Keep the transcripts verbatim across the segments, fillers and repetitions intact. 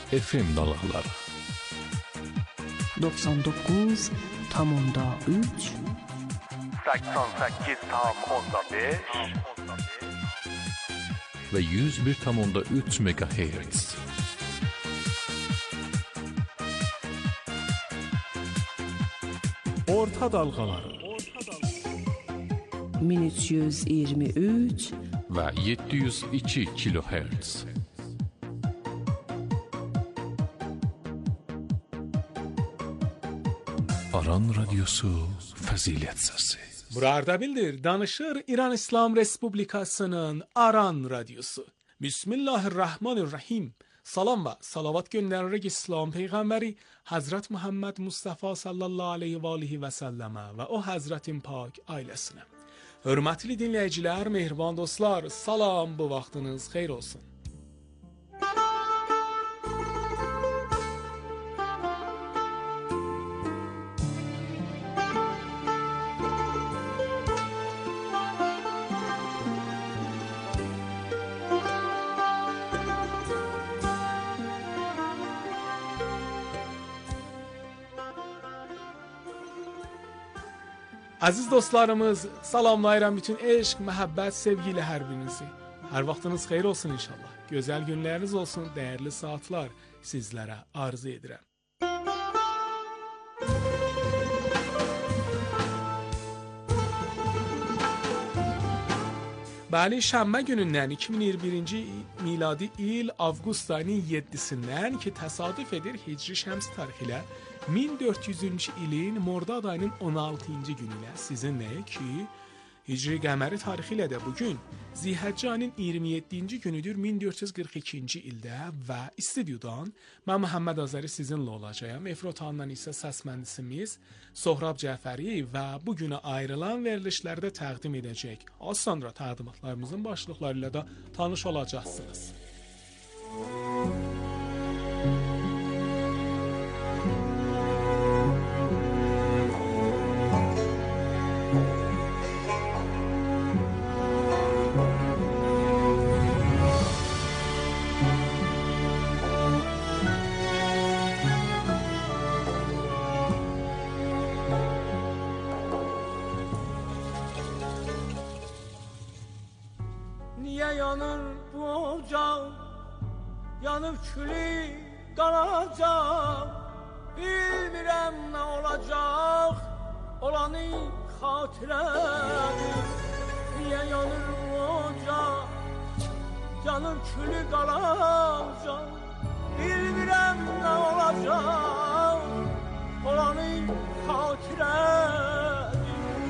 F M dalğaları doksan doqquz tam onda üç səksən səkkiz tam onda beş ve yüz bir tam onda üç megahertz. Orta dalğaları min üç yüz iyirmi üç ve yedi yüz iki kilohertz. Aran Radyosu Fəzilət Səsi. Burada bildir, danışır İran İslam Respublikasının Aran Radyosu. Bismillahirrahmanirrahim. Salam və salavat göndəririk İslam Peyğəmbəri Həzrət Muhammed Mustafa sallallahu aleyhi və alihi və səlləmə və o Həzrətin pak ailəsinə. Hörmətli dinləyicilər, mehriban dostlar, salam, bu vaxtınız xeyir olsun. Aziz dostlarımız, salamlayıram bütün eşq, məhəbbət, sevgi ilə hər birinizi. Hər vaxtınız xeyir olsun inşallah. Gözəl günləriniz olsun, dəyərli saatlar sizlərə arzu edirəm. Bəli, şənbə günündən iki min iyirmi birinci miladi il avqust ayının yeddisindən ki təsadüf edir Hicri Şəms tarixi ilə min dörd yüzüncü ilin Mordad ayının on altıncı günü ilə sizinlə ki Hicri qəməri tarixi ilə də bugün Zilhəccə ayının iyirmi yeddinci günüdür min dörd yüz qırx ikinci ildə və istudiodan mən Məhəmməd Azəri sizinlə olacağam. Efrotandan isə səs mühəndisimiz Sohrab Cəfəri və bu günə ayrılan verilişlərdə təqdim edəcək. Az sonra təqdimatlarımızın başlıqları ilə də tanış olacaqsınız. Yanıb külü qalacaq, bilmirəm nə olacaq, olanı xatirədir. Niyə yanır bu ocaq, yanıb külü qalacaq, bilmirəm nə olacaq, olanı xatirədir.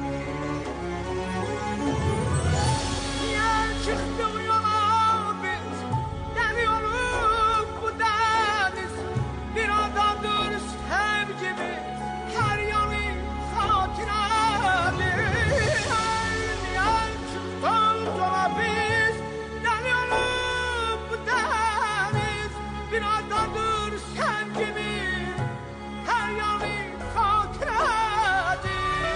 Niyə çıxdıq yola biz, dəli olub bu dəniz, bir adadır sevgimiz, hər yanı xatirədir. Niyə çıxdıq yola biz, dəli olub bu dəniz, bir adadır sevgimiz, hər yanı xatirədir.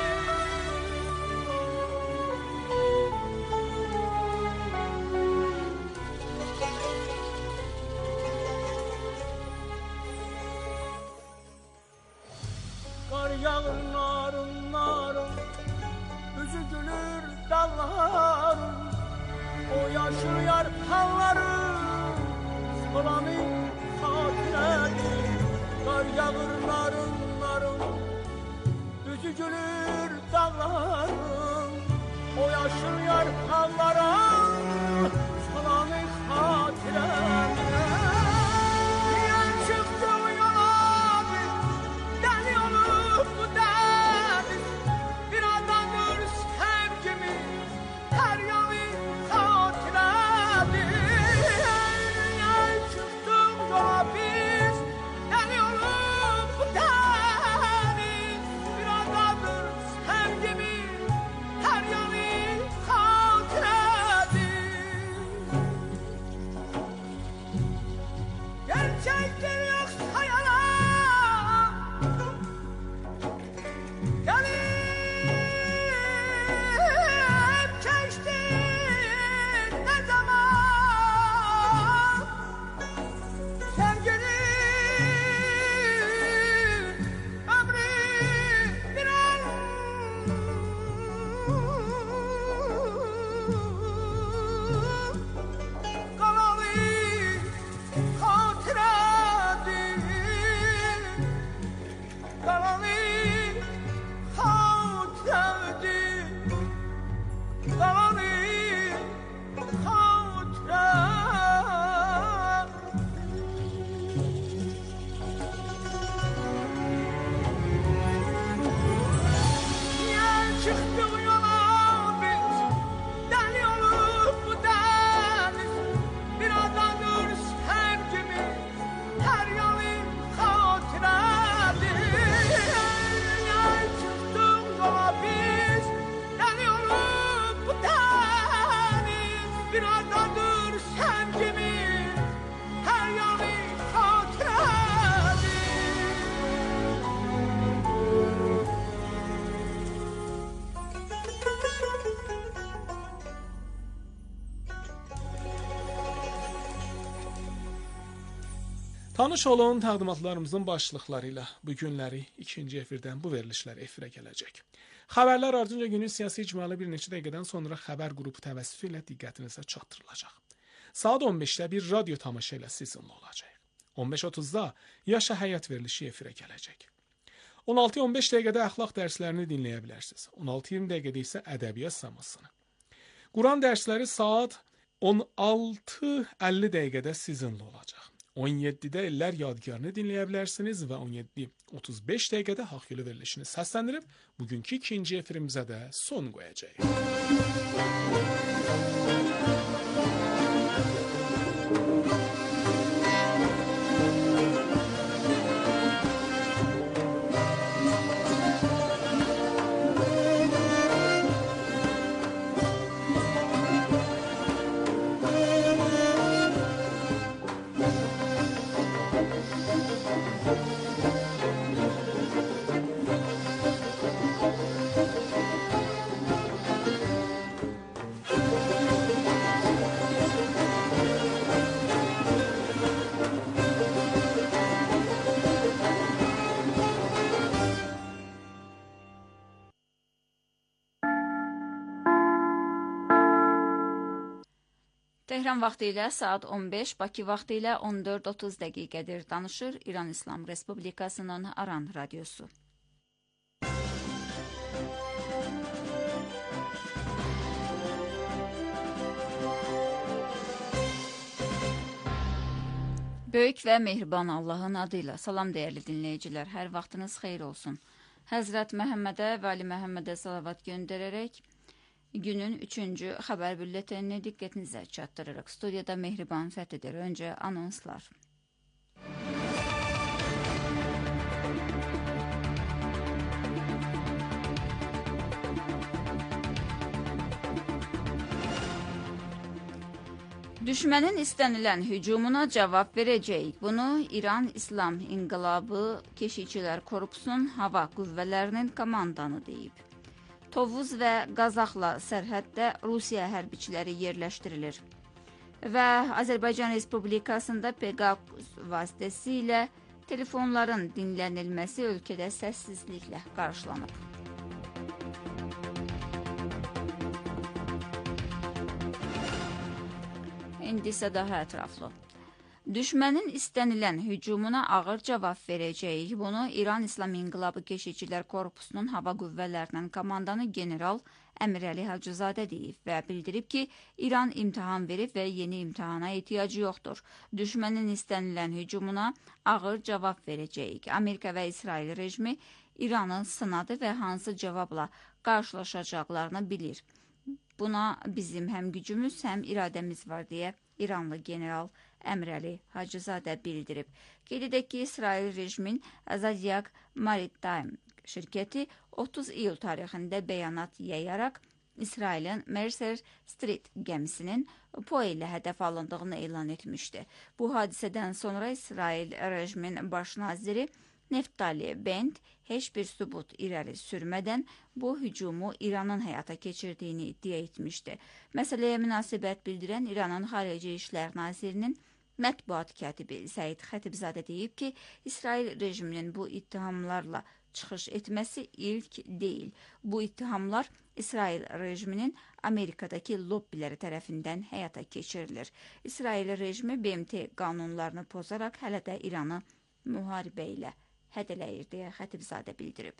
Qar yağır narın narın, üzü gülür dallarım, o yaşır yarpaqlarım, olanı xatirədir. Qar yağır narın narın, üzü gülür dallarım, o yaşır yarpaqlarım, olanı xatirədir. Niyə çıxdıq yola biz, dəli olub bu dəniz, bir adadır sevgimiz, hər yanı xatirədir. Niyə çıxdıq yola biz, dəli olub bu dəniz, bir adadır sevgimiz, hər yanı xatirədir. Gerçektir yoksa yalan, gelip geçti ne zaman, sevginin Tanış olun təqdimatlarımızın başlıqları ilə bu günləri ikinci efirdən bu verilişlər efirə gələcək. Xəbərlər ardınca günün siyasi icmalı bir neçə dəqiqədən sonra xəbər qrupu təvəssüsü ilə diqqətinizə çatdırılacaq. Saat on beşdə bir radio tamaşa ilə sizinlə olacaq. on beş otuzda Yaşa Həyat verilişi efirə gələcək. on altı on beş dəqiqədə əxlaq dərslərini dinləyə bilərsiniz. on altı iyirmi dəqiqədə isə ədəbiyyat samasını. Quran dərsləri saat on altı əlli dəqiqədə sizinlə olacaq. on yeddidə illər yadigarını dinləyə bilərsiniz və on yeddi otuz beş dəqiqədə Haqq Yolu verilişini səsləndirib bugünkü ikinci efirimizə də son qoyacağıq. Tehran vaxtı ilə saat on beş, Bakı vaxtı ilə on dörd otuz dəqiqədir. Danışır İran İslam Respublikasının Aran radiosu. Böyük və mehriban Allahın adıyla salam dəyərli dinləyicilər, hər vaxtınız xeyir olsun. Həzrət Məhəmmədə və Ali Məhəmmədə salavat göndərərək günün üçüncü xəbər bülletenini diqqətinizə çatdırırıq. Studiyada Mehriban Fəthidir. Öncə anonslar. Düşmənin istənilən hücumuna cavab verəcəyik. Bunu İran İslam İnqilabı Keşikçilər Korpusunun hava qüvvələrinin komandanı deyib. Tovuz və Qazaxla sərhəddə Rusiya hərbiçiləri yerləşdirilir. Və Azərbaycan Respublikasında Pegasus vasitəsilə telefonların dinlənilməsi ölkədə səssizliklə qarşılanıb. İndi isə daha ətraflı. Düşmənin istənilən hücumuna ağır cavab verəcəyik. Bunu İran İslam İnqilabı Keşikçilər Korpusunun hava qüvvələrinin komandanı general Əmirəli Hacızadə deyib və bildirib ki, İran imtahan verib və yeni imtahana ehtiyacı yoxdur. Düşmənin istənilən hücumuna ağır cavab verəcəyik. Amerika və İsrail rejimi İranı sınadı və hansı cavabla qarşılaşacaqlarını bilir. Buna bizim həm gücümüz, həm iradəmiz var deyə İranlı general Əmirəli Hacızadə bildirib. Qeyd edək ki, İsrail rejimin Azadiaq Maritime şirkəti otuz iyul tarixində bəyanat yayaraq İsrailin Mercer Street gəmisinin P O ilə hədəf alındığını elan etmişdi. Bu hadisədən sonra İsrail rejimin baş naziri Neftali Bent heç bir sübut irəli sürmədən bu hücumu İranın həyata keçirdiyini iddia etmişdi. Məsələyə münasibət bildirən İranın Xarici İşlər Nazirinin mətbuat katibi Səid Xətibzadə deyib ki, İsrail rejiminin bu ittihamlarla çıxış etməsi ilk deyil. Bu ittihamlar İsrail rejiminin Amerikadakı lobbiləri tərəfindən həyata keçirilir. İsrail rejimi B M T qanunlarını pozaraq hələ də İranı müharibə ilə hədələyir deyə Xətibzadə bildirib.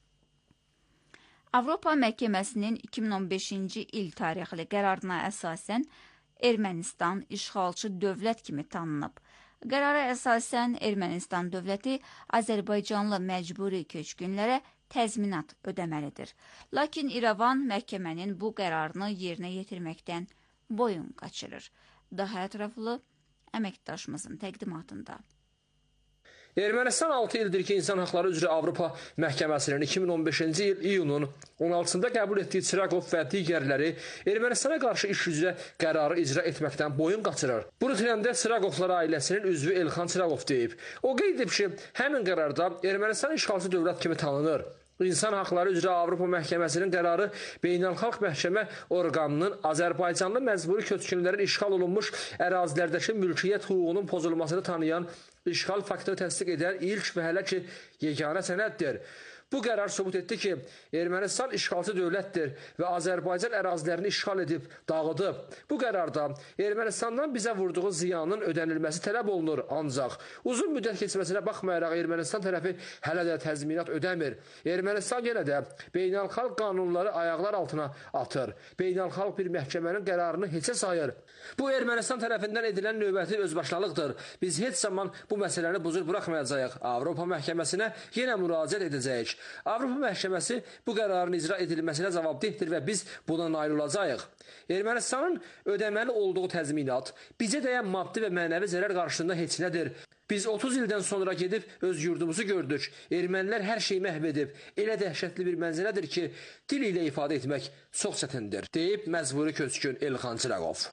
Avropa Məhkəməsinin iki min on beşinci il tarixli qərarına əsasən Ermənistan işğalçı dövlət kimi tanınıb. Qərara əsasən Ermənistan dövləti Azərbaycanlı məcburi köçkünlərə təzminat ödəməlidir. Lakin İrəvan məhkəmənin bu qərarını yerinə yetirməkdən boyun qaçırır. Daha ətraflı əməkdaşımızın təqdimatında. Ermənistan altı ildir ki, İnsan Haqları üzrə Avropa Məhkəməsinin iki min on beşinci il iyunun on altısında qəbul etdiyi Çıraqov və digərləri Ermənistana qarşı iş üzrə qərarı icra etməkdən boyun qaçırır. Bunu trəndə Çıraqovlar ailəsinin üzvü Elxan Çıraqov deyib. O qeyd edib ki, həmin qərarda Ermənistan işğalçı dövlət kimi tanınır. İnsan Haqları üzrə Avropa Məhkəməsinin qərarı Beynəlxalq Məhkəmə orqanının Azərbaycanlı məcburi köçkünlərin işğal olunmuş ərazilərdəki mülkiyyət hüququnun pozulmasını tanıyan, işğal faktını təsdiq edən ilk və hələ ki yeganə sənəddir. Bu qərar sübut etdi ki, Ermənistan işğalçı dövlətdir və Azərbaycan ərazilərini işğal edib, dağıdıb. Bu qərarda Ermənistandan bizə vurduğu ziyanın ödənilməsi tələb olunur. Ancaq uzun müddət keçməsinə baxmayaraq Ermənistan tərəfi hələ də təzminat ödəmir. Ermənistan yenə də beynəlxalq qanunları ayaqlar altına atır. Beynəlxalq bir məhkəmənin qərarını heçə sayır. Bu Ermənistan tərəfindən edilən növbəti özbaşınalıqdır. Biz heç zaman bu məsələni buzur buraxmayacağıq. Avropa Məhkəməsinə yenə müraciət edəcəyik. Avropa Məhkəməsi bu qərarın icra edilməsinə cavabdehdir və biz buna nail olacağıq. Ermənistanın ödəməli olduğu təzminat bizə dəyən maddi və mənəvi zərər qarşısında heç nədir. Biz otuz ildən sonra gedib öz yurdumuzu gördük. Ermənilər hər şeyi məhv edib. Elə dəhşətli bir mənzərədir ki, dil ilə ifadə etmək çox çətindir, deyib məcburi köçkün Elxan Çırağov.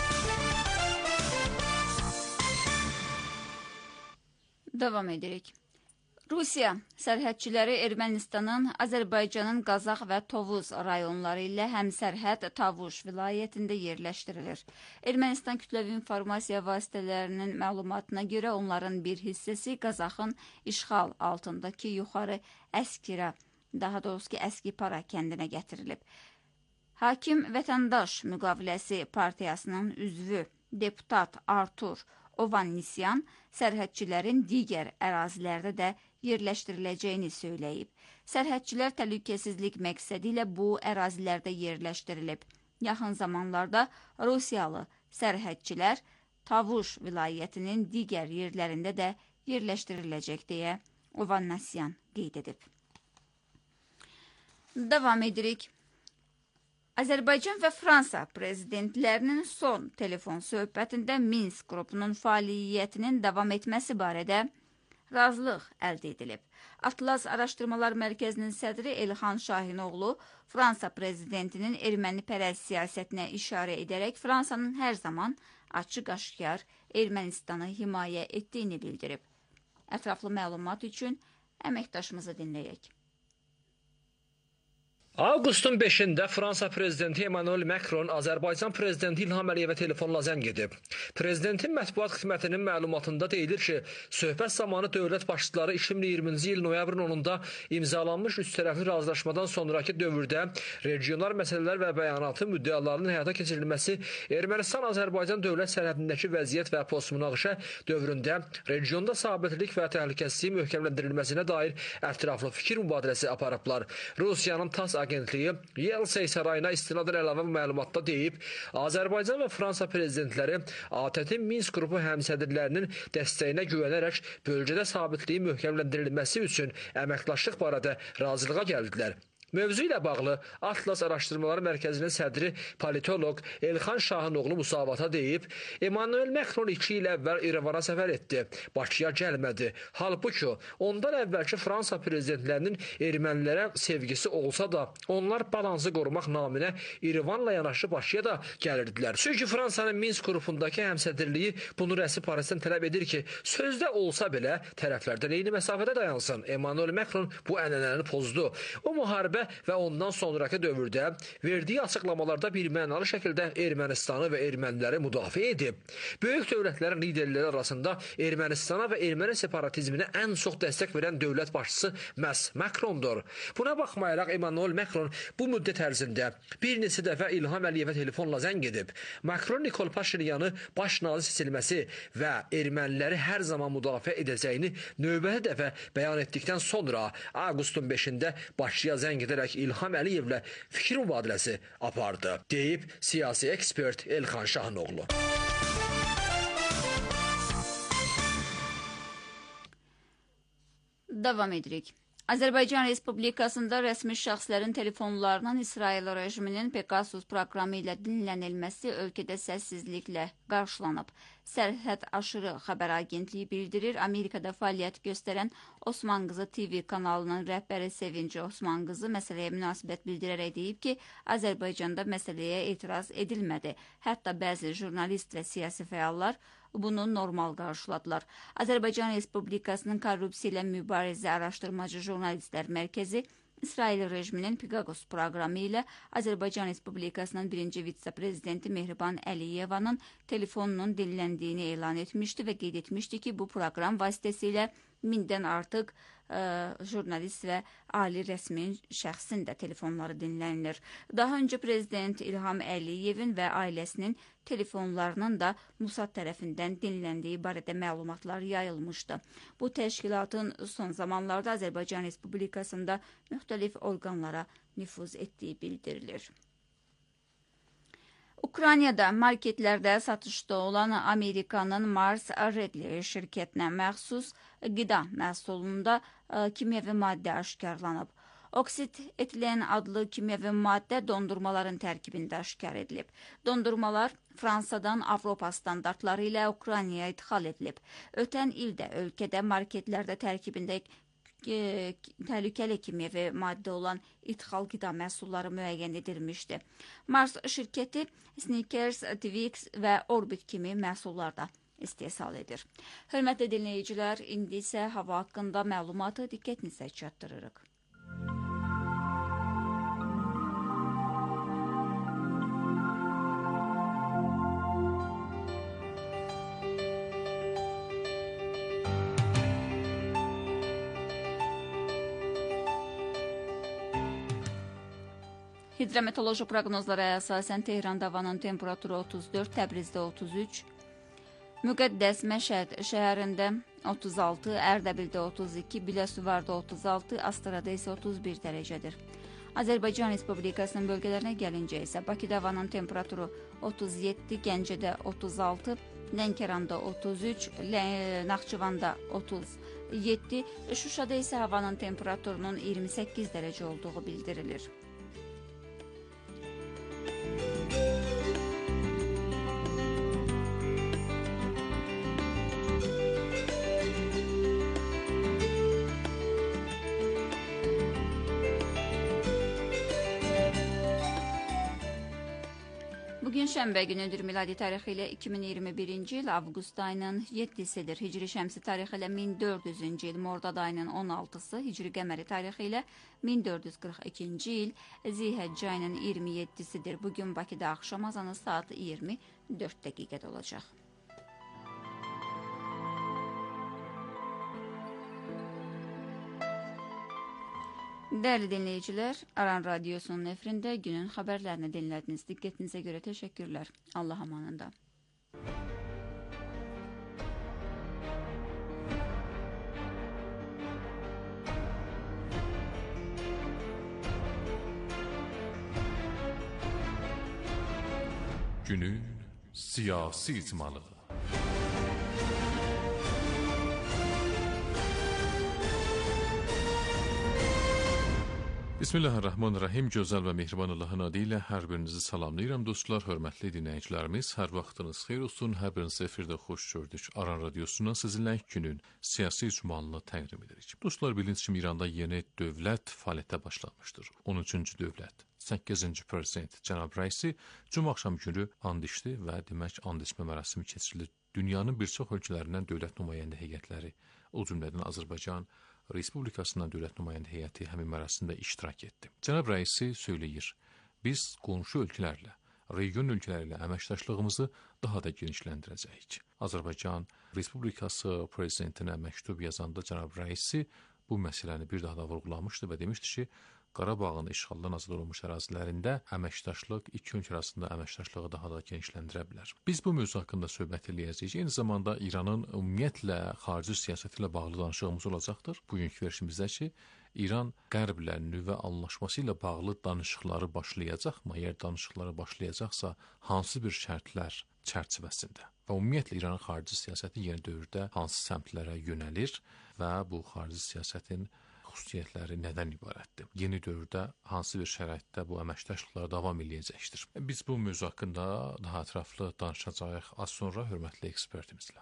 Davam edirik. Rusiya sərhədçiləri Ermənistanın, Azərbaycanın Qazax və Tovuz rayonları ilə həmsərhəd Tavuş vilayətində yerləşdirilir. Ermənistan kütləvi informasiya vasitələrinin məlumatına görə onların bir hissəsi Qazaxın işğal altındakı yuxarı Əskira, daha doğrusu ki, Əskipara kəndinə gətirilib. Hakim Vətəndaş Müqaviləsi partiyasının üzvü deputat Artur Ovannisyan sərhədçilərin digər ərazilərdə də yerləşdiriləcəyini söyləyib. Sərhədçilər təhlükəsizlik məqsədi ilə bu ərazilərdə yerləşdirilib. Yaxın zamanlarda Rusiyalı sərhədçilər Tavuş vilayətinin digər yerlərində də yerləşdiriləcək deyə Ovannisyan qeyd edib. Davam edirik. Azərbaycan və Fransa prezidentlərinin son telefon söhbətində Minsk qrupunun fəaliyyətinin davam etməsi barədə razılıq əldə edilib. Atlas Araşdırmalar Mərkəzinin sədri Elxan Şahinoğlu Fransa prezidentinin ermənipərəst siyasətinə işarə edərək Fransanın hər zaman açıq-aşkar Ermənistanı himayə etdiyini bildirib. Ətraflı məlumat üçün əməkdaşımızı dinləyək. Avqustun beşində Fransa prezidenti Emmanuel Macron Azərbaycan prezidenti İlham Əliyevə telefonla zəng edib. Prezidentin mətbuat xidmətinin məlumatında deyilir ki, söhbət zamanı dövlət başçıları iki min iyirminci il noyabrın onunda imzalanmış üç tərəfli razılaşmadan sonraki dövrdə regional məsələlər və bəyanatı müddəalarının həyata keçirilməsi, Ermənistan-Azərbaycan dövlət sərhədindəki vəziyyət və postmünaqişə dövründə regionda sabitlik və təhlükəsizliyin möhkəmləndirilməsinə dair ətraflı fikir mübadiləsi aparıblar. Rusiyanın TASS agentliyi Yelsey sarayına istinadən əlavə məlumatda deyib, Azərbaycan və Fransa prezidentləri A T T Minsk qrupu həmsədrlərinin dəstəyinə güvənərək bölgədə sabitliyin möhkəmləndirilməsi üçün əməkdaşlıq barədə razılığa gəldilər. Mövzu ilə bağlı Atlas Araşdırmaları Mərkəzinin sədri politoloq Elxan Şahinoğlu Musavata deyib, Emmanuel Macron iki il əvvəl İrəvana səfər etdi, Bakıya gəlmədi. Halbuki ondan əvvəlki Fransa prezidentlərinin ermənilərə sevgisi olsa da, onlar balansı qorumaq naminə İrəvanla yanaşı Bakıya da gəlirdilər. Çünki Fransanın Minsk qrupundakı həmsədrliyi bunu rəsmi Parisdən tələb edir ki, sözdə olsa belə tərəflərdən eyni məsafədə dayansın. Emmanuel Macron bu ənənəni pozdu. O müharibə və ondan sonraki dövrdə verdiyi açıqlamalarda bir mənalı şəkildə Ermənistanı və erməniləri müdafiə edib. Böyük dövlətlərin liderləri arasında Ermənistana və erməni separatizminə ən çox dəstək verən dövlət başçısı məhz Macrondur. Buna baxmayaraq Emmanuel Macron bu müddət ərzində bir neçə dəfə İlham Əliyevə telefonla zəng edib. Macron Nikol Paşinyanı baş nazir seçilməsi və erməniləri hər zaman müdafiə edəcəyini növbəti dəfə bəyan etdikdən sonra avqustun beşində Bakıya zəng edərək İlham Əliyevlə fikir mübadiləsi apardı, deyib siyasi ekspert Elxan Şahinoğlu. Davam edirik. Azərbaycan Respublikasında rəsmi şəxslərin telefonlarının İsrail rejiminin Pegasus proqramı ilə dinlənilməsi ölkədə səssizliklə qarşılanıb. Sərhəd aşırı xəbər agentliyi bildirir, Amerikada fəaliyyət göstərən Osman Qızı T V kanalının rəhbəri Sevinci Osman Qızı məsələyə münasibət bildirərək deyib ki, Azərbaycanda məsələyə etiraz edilmədi. Hətta bəzi jurnalist və siyasi fəallar bunu normal qarşıladılar. Azərbaycan Respublikasının Korrupsiya ilə Mübarizə Araşdırmacı Jurnalistlər Mərkəzi İsrail rejiminin Pegasus proqramı ilə Azərbaycan Respublikasının birinci vitse-prezidenti Mehriban Əliyevanın telefonunun dinləndiyini elan etmişdi və qeyd etmişdi ki, bu proqram vasitəsilə mindən artıq ə, jurnalist və ali rəsmin şəxsin də telefonları dinlənilir. Daha öncə prezident İlham Əliyevin və ailəsinin telefonlarının da Mossad tərəfindən dinləndiyi barədə məlumatlar yayılmışdı. Bu təşkilatın son zamanlarda Azərbaycan Respublikasında müxtəlif orqanlara nüfuz etdiyi bildirilir. Ukraynada marketlərdə satışda olan Amerikanın Mars Wrigley şirkətinə məxsus qida məhsulunda kimyəvi maddə aşkarlanıb. Oksit etilen adlı kimyəvi maddə dondurmaların tərkibində aşkar edilib. Dondurmalar Fransadan Avropa standartları ilə Ukraynaya idxal edilib. Ötən ildə ölkədə marketlərdə tərkibində təhlükəli kimyəvi maddə olan ithal qida məhsulları müəyyən edilmişdi. Mars şirkəti Snickers, Twix və Orbit kimi məhsullarda istehsal edir. Hörmətli dinləyicilər, indi isə hava haqqında məlumatı diqqətinizə çatdırırıq. Hidrometeoroloji proqnozlara əsasən Tehranda havanın temperaturu otuz dörd, Təbrizdə otuz üç, Müqəddəs Məşəd şəhərində otuz altı, Ərdəbildə otuz iki, Biləsuvarda otuz altı, Astarada isə otuz bir dərəcədir. Azərbaycan Respublikasının bölgələrinə gəlincə isə Bakıda havanın temperaturu otuz yeddi, Gəncədə otuz altı, Lənkəranda otuz üç, Naxçıvanda otuz yeddi, Şuşada isə havanın temperaturunun iyirmi səkkiz dərəcə olduğu bildirilir. Bugün şənbə günüdür, miladi tarixi ilə iki min iyirmi birinci il avqust ayının yeddisidir. Hicri şəmsi tarixi ilə min dörd yüzüncü il, Mordad ayının on altısı, Hicri qəməri tarixi ilə min dörd yüz qırx ikinci il, Zilhəcc ayının iyirmi yeddisidir. Bugün Bakıda axşam azanı saat iyirmi dörd dəqiqədə olacaq. Dəyərli dinləyicilər, Aran Radiosunun efirində günün xəbərlərini dinlədiniz. Diqqətinizə görə təşəkkürlər. Allah amanında. Günün siyasi icmalı. Bismillahirrahmanirrahim. Gözəl və mehriban Allahın adı ilə hər birinizi salamlayıram. Dostlar, hörmətli dinləyicilərimiz, hər vaxtınız xeyir olsun. Hər birinizi efirdə xoş gördük. Aran Radiosundan sizinlə günün siyasi icmalını təqdim edirik. Dostlar, bildiğiniz kimi İranda yeni dövlət fəaliyyətə başlamışdır. on üçüncü dövlət, səkkizinci prezident cənab rəisi cümə axşam günü and içdi və demək and içmə mərasimi keçirilir. Dünyanın bir çox ölkələrindən dövlət nümayəndə heyətləri, o cümlədən Azərbaycan Respublikasından dövlət nümayəndə heyəti həmin mərasimdə iştirak etdi. Cənab rəisi söyləyir, biz qonşu ölkələrlə, region ölkələri ilə əməkdaşlığımızı daha da genişləndirəcəyik. Azərbaycan Respublikası prezidentinə məktub yazanda cənab rəisi bu məsələni bir daha da vurğulamışdı və demişdi ki, Qarabağın işğaldan azad olunmuş ərazilərində əməkdaşlıq iki ölkə arasında əməkdaşlığı daha da genişləndirə bilər. Biz bu mövzu haqqında söhbət eləyəcəyik. Eyni zamanda İranın ümumiyyətlə xarici siyasəti ilə bağlı danışığımız olacaqdır. Bugünkü verişimizdə ki, İran Qərblə nüvə anlaşması ilə bağlı danışıqları başlayacaqmı? Əgər danışıqları başlayacaqsa, hansı bir şərtlər çərçivəsində? Və ümumiyyətlə İranın xarici siyasəti yeni dövrdə hansı səmtlərə yönəlir və bu xarici siyasətin xüsusiyyətləri nədən ibarətdir? Yeni dövrdə hansı bir şəraitdə bu əməkdaşlıqlar davam eləyəcəkdir? Biz bu mövzu haqqında daha ətraflı danışacağıq az sonra hörmətli ekspertimizlə.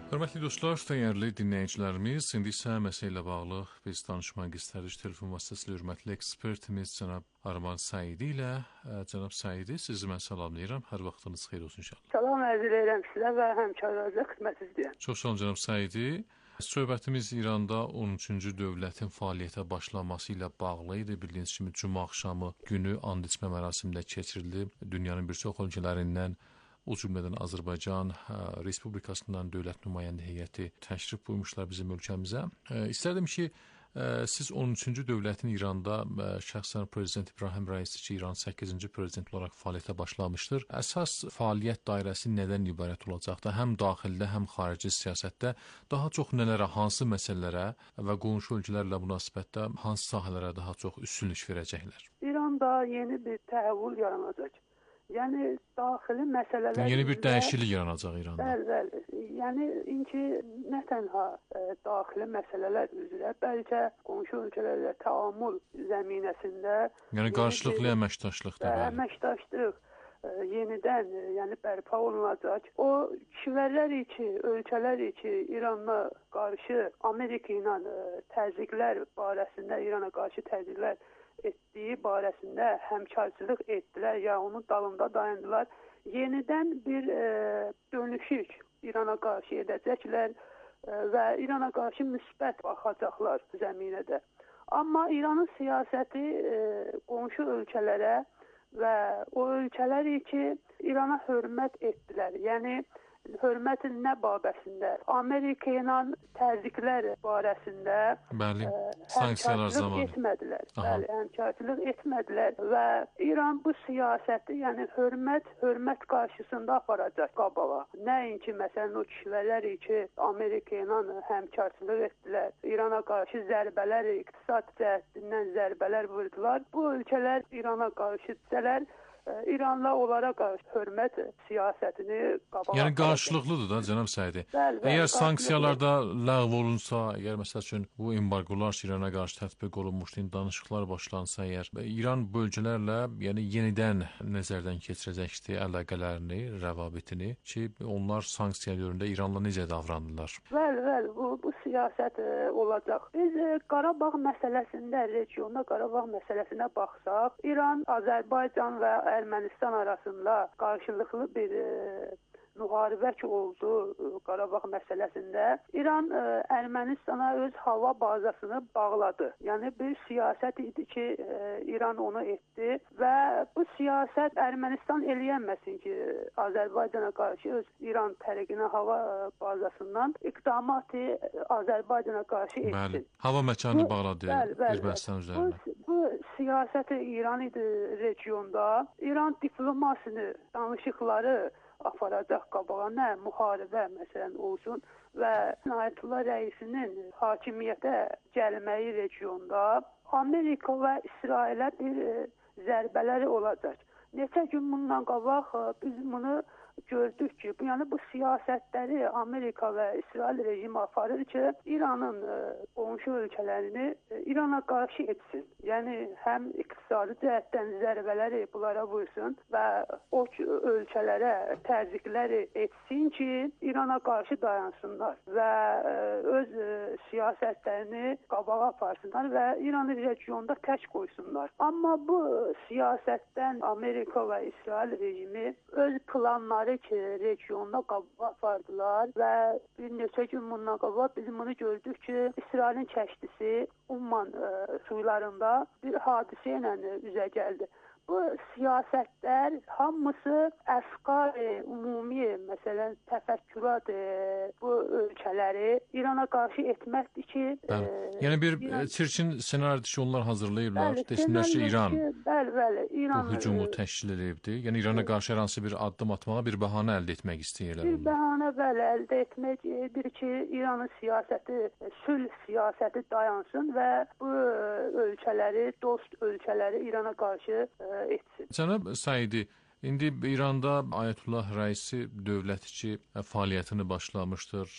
Hörmətli dostlar, dəyərli dinləyicilərimiz, indi isə məsələ ilə bağlı biz danışmaq istərik. Telefon vasitəsilə hörmətli ekspertimiz cənab Arman Saidi ilə. Cənab Saidi, sizi mən salamlayıram. Hər vaxtınız xeyir olsun inşallah. Salam ərz edirəm sizə və həmkarlarınıza xidmət edirəm. Çox sağ olun cənab Saidi. Söhbətimiz İranda on üçüncü dövlətin fəaliyyətə başlaması ilə bağlı idi. Bildiyiniz kimi cümə axşamı günü and içmə mərasimində keçirildi. Dünyanın bir çox ölkələrindən, o cümlədən Azərbaycan Respublikasından dövlət nümayəndə heyəti təşrif buyurmuşlar bizim ölkəmizə. İstərdim ki, siz on üçüncü dövlətin İranda şəxsən Prezident İbrahim Rəisi ki, İran səkkizinci prezident olaraq fəaliyyətə başlamışdır. Əsas fəaliyyət dairəsi nədən ibarət olacaqdır? Həm daxildə, həm xarici siyasətdə daha çox nələrə, hansı məsələlərə və qonşu ölkələrlə münasibətdə hansı sahələrə daha çox üstünlük verəcəklər? İranda yeni bir təhvül yaranacaq. Yəni daxili məsələlər... Yeni bir dəyişiklik yaranacaq İranda. Bəli, bəli. Yəni inki nə tənha ə, daxili məsələlər üzrə, bəlkə qonşu ölkələrlə təamül zəminəsində... Yəni qarşılıqlı bir, əməkdaşlıq da. Əməkdaşlıq ə, yenidən ə, yəni bərpa olunacaq. O kişilərlər iki, ölkələr iki İranla qarşı Amerika ilə ə, təzyiqlər barəsində, İrana qarşı təzyiqlər etdiyi barəsində həmkarçılıq etdilər, ya onun dalında dayandılar. Yenidən bir e, dönüşük İrana qarşı edəcəklər e, və İrana qarşı müsbət baxacaqlar zəminədə. Amma İranın siyasəti e, qonşu ölkələrə və o ölkələr ki, İrana hörmət etdilər. Yəni hörmətin nə babəsində? Amerika ilə təzyiqlər barəsində bəli, sanksiyalar zamanı etmədilər. Bəli, həmkarçılıq etmədilər və İran bu siyasəti, yəni hörmət, hörmət qarşısında aparacaq qabağa. Nəinki məsələn o kişilər ki, Amerika ilə həmkarçılıq etdilər. İrana qarşı zərbələr, iqtisad cəhətindən zərbələr vurdular. Bu ölkələr İrana qarşı dələr İranla onlara qarşı hörmət siyasətini qabağa... Yəni qarşılıqlıdır da cənab Saidi. Bəli, bəli, əgər sanksiyalarda ləğv olunsa, əgər məsəl üçün bu embargolar İrana qarşı tətbiq olunmuşdu, danışıqlar başlansa əgər, İran bölgələrlə yəni yenidən nəzərdən keçirəcəkdi əlaqələrini, rəvabitini ki, onlar sanksiya dövründə İranla necə davrandılar? Bəli, bəli, bu, bu siyasət e, olacaq. Biz e, Qarabağ məsələsində, regionda Qarabağ məsələsinə baxsaq, İran, Azərbaycan və Ermənistan arasında qarşılıqlı bir e, müharibə ki oldu e, Qarabağ məsələsində. İran e, Ermənistana öz hava bazasını bağladı. Yəni bir siyasət idi ki, e, İran onu etdi və bu siyasət Ermənistan eləyənməsin ki, Azərbaycana qarşı öz İran tərəqinə hava e, bazasından iqdamatı Azərbaycana qarşı etsin. Bəli, hava məkanı bu, bağladı bəli, bəli, Ermənistan üzərinə. Bu, bu siyasəti İran idi regionda. İran diplomasını, danışıqları aparacaq qabağa, nə müharibə məsələn olsun və Ayətullah rəisinin hakimiyyətə gəlməyi regionda Amerika və İsrailə bir e, zərbələri olacaq. Neçə gün bundan qabaq biz bunu gördük ki, yəni bu siyasətləri Amerika və İsrail rejimi aparır ki, İranın e, qonşu ölkələrini e, İrana qarşı etsin. Yəni həm iqtisadi cəhətdən zərbələri bunlara vursun və o ölkələrə təzyiqləri etsin ki, İrana qarşı dayansınlar və e, öz e, siyasətlərini qabağa aparsınlar və İranı regionda tək qoysunlar. Amma bu siyasətdən Amerika və İsrail rejimi öz planları ki, regionda qabağa apardılar və bir neçə gün bundan qabaq biz bunu gördük ki, İsrailin kəştisi Umman ə, suylarında bir hadisə ilə üzə gəldi. Bu siyasətlər hamısı əfqar-ı ümumi, məsələn, təfəkkürat e, bu ölkələri İrana qarşı etməkdir ki... Bəli. E, yəni bir İran... çirkin senaridir ki, onlar hazırlayırlar. Desinlər ki, İran bəli, bəli, İran bu hücumu təşkil edibdir. Yəni İrana qarşı hər hansı bir addım atmağa bir bəhanə əldə etmək istəyirlər. Bir bəhanə bəli, əldə etməkdir ki, İranın siyasəti, sülh siyasəti dayansın və bu ölkələri, dost ölkələri İrana qarşı e, etsin. Cənab Saidi, indi İranda Ayətullah rəisi dövləti ki, fəaliyyətini başlamışdır.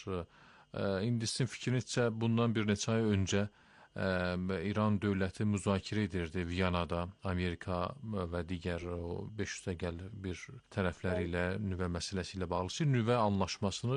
İndi sizin fikrinizcə bundan bir neçə ay öncə İran dövləti müzakirə edirdi Viyanada, Amerika və digər beş yüzə gəl bir tərəfləri ilə nüvə məsələsi ilə bağlı ki, nüvə anlaşmasını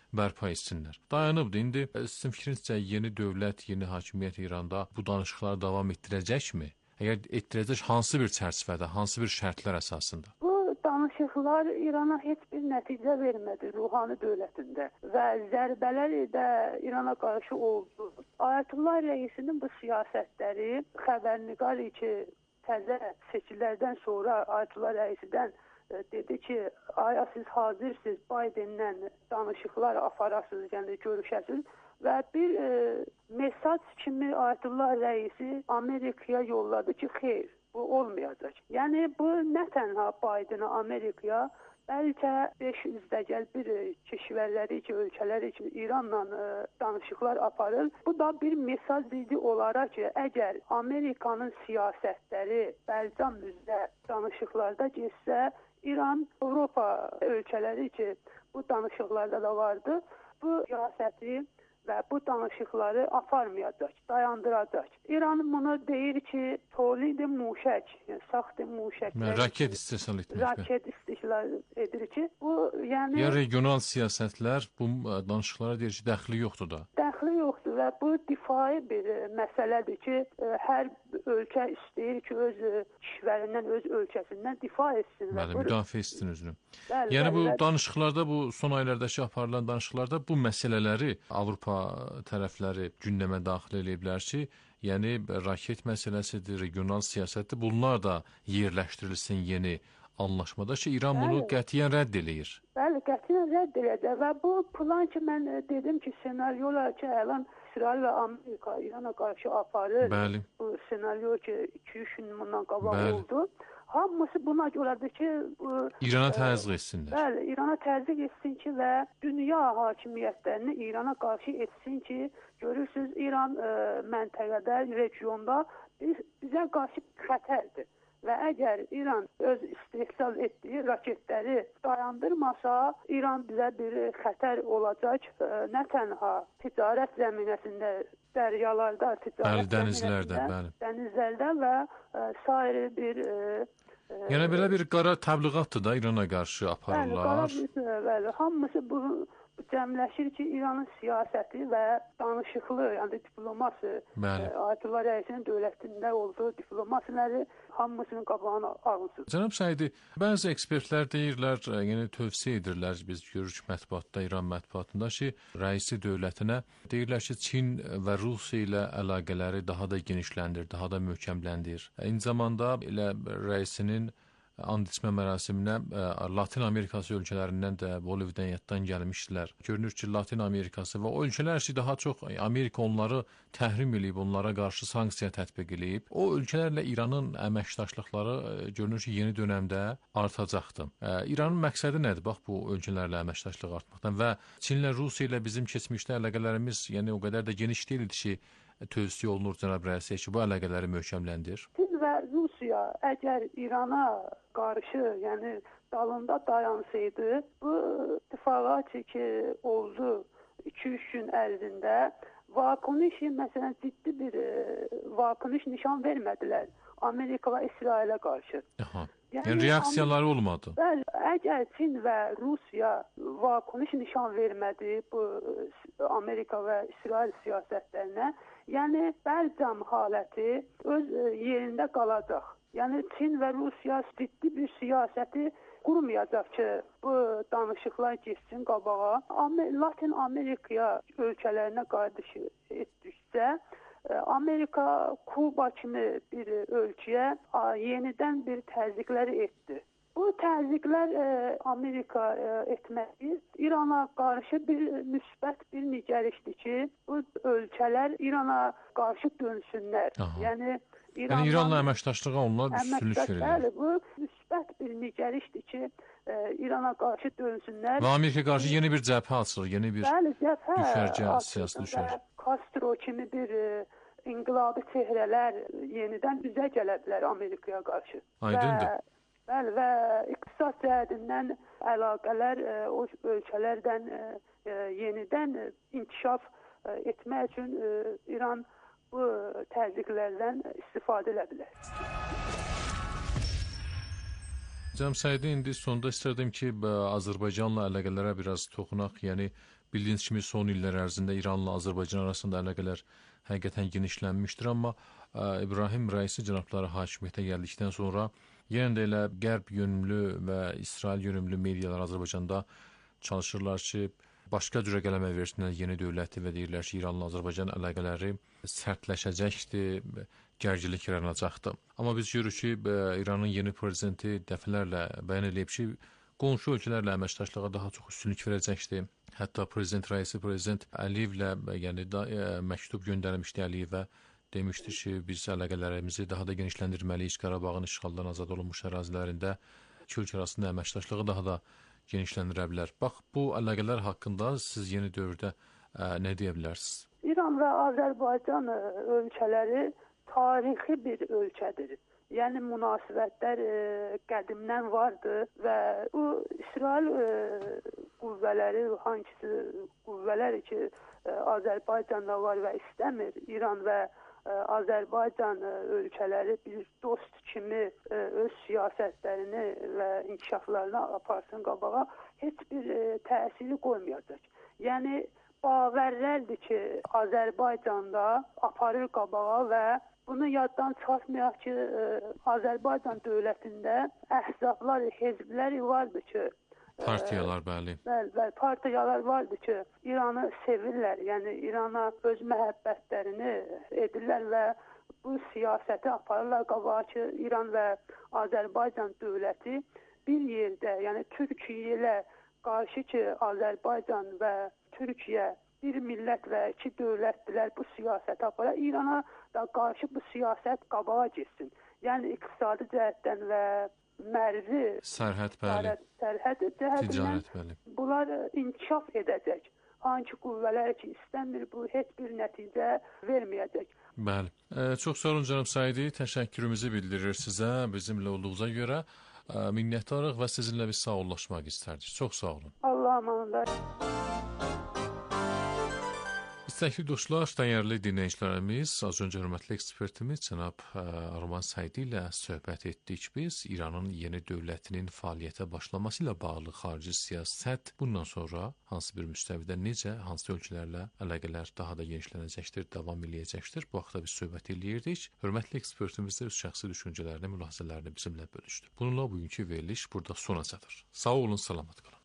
bərpa etsinlər. Dayanıbdı. İndi sizin fikrinizcə yeni dövlət, yeni hakimiyyət İranda bu danışıqları davam etdirəcəkmi? Əgər etdirəcək, hansı bir çərçivədə, hansı bir şərtlər əsasında? Bu danışıqlar İrana heç bir nəticə vermədi ruhani dövlətində və zərbələr də İrana qarşı oldu. Ayətullah rəisinin bu siyasətləri xəbərnigar ki, təzə seçkilərdən sonra Ayətullah rəisidən dedi ki, aya siz hazırsınız Bidenlə danışıqlar aparasınız, yəni görüşəsiniz və bir e, mesaj kimi Ayətullah rəisi Amerikaya yolladı ki, xeyr, bu olmayacaq. Yəni bu nə tənha Biden'a Amerikaya, bəlkə beş yüzdəgəl bir kişilərləri ki, ölkələri ki, İranla e, danışıqlar aparır. Bu da bir mesaj idi olaraq ki, əgər Amerikanın siyasətləri bəlkə üzrə danışıqlarda getsə, İran, Avropa ölkələri ki, bu danışıqlarda da vardı, bu siyasəti və bu danışıqları aparmayacaq, dayandıracaq. İran bunu deyir ki, tolid-i muşək, yəni saxt-i muşəklər, raket istehsal etmək. Raket istehsal edir ki, bu yəni... Ya regional siyasətlər bu danışıqlara deyir ki, dəxli yoxdur da. Dəxli yoxdur və bu difai bir məsələdir ki, hər ölkə istəyir ki, öz kişilərindən, öz ölkəsindən difa etsin. Bəli, müdafiə etsin özünü. Bəli, yəni bəli, bu bəli. danışıqlarda, bu son aylardakı aparılan danışıqlarda bu məsələləri Avropa tərəfləri gündəmə daxil ediblər ki, yəni raket məsələsidir, regional siyasətdir. Bunlar da yerləşdirilsin yeni anlaşmada ki, İran bunu Bəli. qətiyyən rədd eləyir. Bəli, qətiyyən rədd edəcək və bu plan ki, mən dedim ki, senaryolar ki, əlan İsrail və Amerika İrana qarşı aparır. Bəli. Bu senaryo ki, iki üç gün bundan qabaq Bəli. oldu. Hamısı buna görədir ki, bu, İrana təzyiq etsinlər. Bəli, İrana təzyiq etsin ki və dünya hakimiyyətlərini İrana qarşı etsin ki, görürsünüz İran ə, məntəqədə, regionda biz, bizə qarşı xətərdir. Və əgər İran öz istehsal etdiyi raketləri dayandırmasa, İran bizə bir xətər olacaq. Nə tənha ticarət zəminəsində, dəryalarda, ticarət Bəli, dənizlərdə, bəli. dənizlərdə və ə, sair bir... Ə, Yəni belə bir qara təbliğatdır da İrana qarşı bəli, aparırlar. qara, bəli, hamısı bu cəmləşir ki, İranın siyasəti və danışıqlı, yəni diplomasi, Bəli. Ayətullah rəisinin dövlətində olduğu diplomasiləri hamısının qabağına alınsın. Cənab Səidi, bəzi ekspertlər deyirlər, yəni tövsiyə edirlər, biz görürük mətbuatda, İran mətbuatında ki, rəisi dövlətinə deyirlər ki, Çin və Rusiya ilə əlaqələri daha da genişləndir, daha da möhkəmləndir. Eyni zamanda elə rəisinin and içmə mərasiminə Latin Amerikası ölkələrindən də Bolivdən yaddan gəlmişdilər. Görünür ki, Latin Amerikası və o ölkələr ki, daha çox Amerika onları təhrim eləyib, onlara qarşı sanksiya tətbiq eləyib. O ölkələrlə İranın əməkdaşlıqları görünür ki, yeni dönəmdə artacaqdır. İranın məqsədi nədir? Bax, bu ölkələrlə əməkdaşlıq artmaqdan və Çinlə, Rusiya ilə bizim keçmişdə əlaqələrimiz yəni o qədər də geniş deyildi ki, tövsiyə olunur cənab rəisə ki, bu əlaqələri möhkəmləndir. Çin və Rusiya əgər İrana qarşı, yəni dalında dayansaydı, bu ittifaqat ki oldu iki üç gün ərzində vakuniş, məsələn, ciddi bir vakuniş nişan vermədilər Amerika və İsrailə qarşı. Aha. Yəni, yəni reaksiyaları olmadı. Bəli, əgər Çin və Rusiya vakuniş nişan vermədi bu Amerika və İsrail siyasətlərinə, yəni bəlcəm haləti öz yerində qalacaq. Yəni Çin və Rusiya ciddi bir siyasəti qurmayacaq ki, bu danışıqlar getsin qabağa. Latin Amerikaya ölkələrinə qarşı etdikcə, Amerika Kuba kimi bir ölkəyə yenidən bir təzyiqlər etdi. Bu təzyiqlər e, Amerika e, etməyi İrana qarşı bir müsbət bir nigarişdir ki, bu ölkələr İrana qarşı dönsünlər. Aha. Yəni İranla, yəni İranla əməkdaşlığa onlar üstünlük verirlər. Bəli, bu müsbət bir nigarişdir ki, e, İrana qarşı dönsünlər. Və Amerika qarşı yeni bir cəbhə açılır, yeni bir bəli, cəbhə düşərgə siyasi düşər. Castro kimi bir e, inqilabi çehrələr yenidən üzə gələ bilər Amerikaya qarşı. Aydındır. Və, bəli, və iqtisad cəhədindən əlaqələr e, o ölkələrdən e, yenidən inkişaf e, etmək üçün e, İran bu təzyiqlərdən istifadə edə bilər. Cənab Səidi, indi sonda istərdim ki, Azərbaycanla əlaqələrə biraz toxunaq. Yəni Bildiyiniz kimi son illər ərzində İranla Azərbaycan arasında əlaqələr həqiqətən genişlənmişdir, amma ə, İbrahim Rəisi cənabları hakimiyyətə gəldikdən sonra yenə də elə qərb yönümlü və İsrail yönümlü medialar Azərbaycanda çalışırlar ki, başqa cürə qələmə versinlər yeni dövləti və deyirlər ki, İranla Azərbaycan əlaqələri sərtləşəcəkdir, gərginlik yaranacaqdır. Amma biz görürük ki, İranın yeni prezidenti dəfələrlə bəyan edib ki, qonşu ölkələrlə əməkdaşlığa daha çox üstünlük verəcəkdir. Hətta prezident Rəisi prezident Əliyevlə yəni da, ə, məktub göndərmişdi Əliyevə. Demişdi ki, biz əlaqələrimizi daha da genişləndirməliyik. Qarabağın işğaldan azad olunmuş ərazilərində iki ölkə arasında əməkdaşlığı daha da genişləndirə bilər. Bax, bu əlaqələr haqqında siz yeni dövrdə ə, nə deyə bilərsiniz? İran və Azərbaycan ölkələri tarixi bir ölkədir. Yəni münasibətlər e, qədimdən vardı və bu İsrail e, qüvvələri, hangisi qüvvələr ki e, Azərbaycanda var və istəmir İran və e, Azərbaycan e, ölkələri bir dost kimi e, öz siyasətlərini və inkişaflarını aparsın qabağa, heç bir e, təsiri qoymayacaq. Yəni bağvərlərdir ki, Azərbaycanda aparır qabağa və bunu yaddan çıxartmayaq ki, ə, Azərbaycan dövlətində əhzablar, hezblər vardı ki, partiyalar, bəli. Bəli, bəli, partiyalar vardı ki, İranı sevirlər, yəni İrana öz məhəbbətlərini edirlər və bu siyasəti aparırlar qabağa ki, İran və Azərbaycan dövləti bir yerdə, yəni Türkiyə ilə qarşı ki, Azərbaycan və Türkiyə bir millət və iki dövlətdilər, bu siyasəti aparır. İrana da qarşı bu siyasət qabağa getsin. Yəni iqtisadi cəhətdən və mərzi sərhəd, bəli. Sərhəd cəhətdən ticarət, bəli. Bunlar inkişaf edəcək. Hangi qüvvələr ki istəmir, bu heç bir nəticə verməyəcək. Bəli. E, çox sağ olun cənab Saidi. Təşəkkürümüzü bildirir sizə. Bizimlə olduğunuza görə e, minnətdarıq və sizinlə biz sağollaşmaq istərdik. Çox sağ olun. Allah'a emanet. İstəkli dostlar, dəyərli dinləyicilərimiz, az öncə hörmətli ekspertimiz cənab Arman Saidi ilə söhbət etdik. Biz İranın yeni dövlətinin fəaliyyətə başlaması ilə bağlı xarici siyasət bundan sonra hansı bir müstəvidə necə, hansı ölkələrlə əlaqələr daha da genişlənəcəkdir, davam eləyəcəkdir. Bu haqda biz söhbət eləyirdik. Hörmətli ekspertimiz də öz şəxsi düşüncələrini, mülahizələrini bizimlə bölüşdü. Bununla bugünkü veriliş burada sona çatır. Sağ olun, salamat qalın.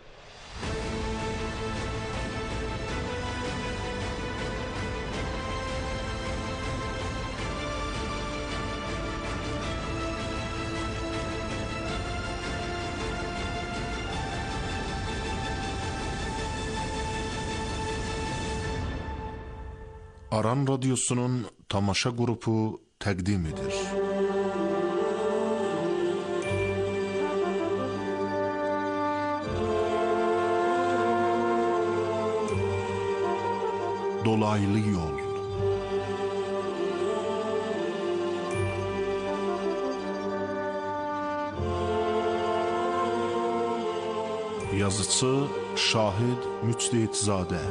Aran Radyosu'nun tamaşa grubu təqdim edir. Dolaylı yol. Yazıcı Şahid Müctehidzadə.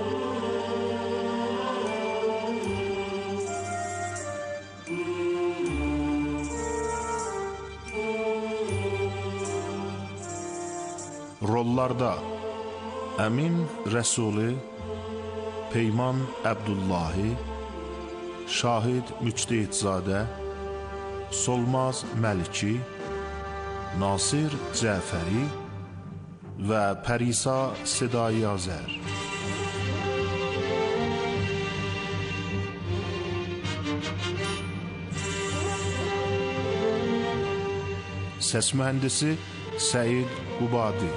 Rollarda Əmin Rəsuli, Peyman Əbdullahi, Şahid Müctehidzadə, Solmaz Məliki, Nasir Cəfəri və Pərisa Sedai Azər. Səs mühəndisi Səid Qubadi.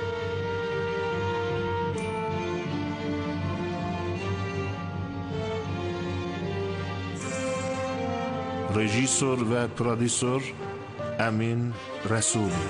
Rejissor və prodüsor Əmin Rəsuli.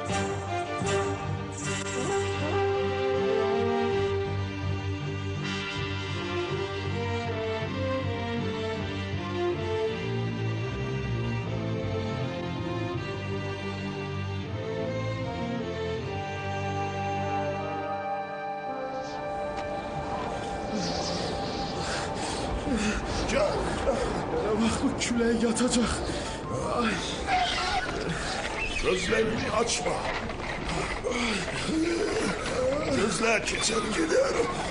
Bak bu küleğe yatacak. Ay. Gözlerini açma. Gözlə keçər gedər.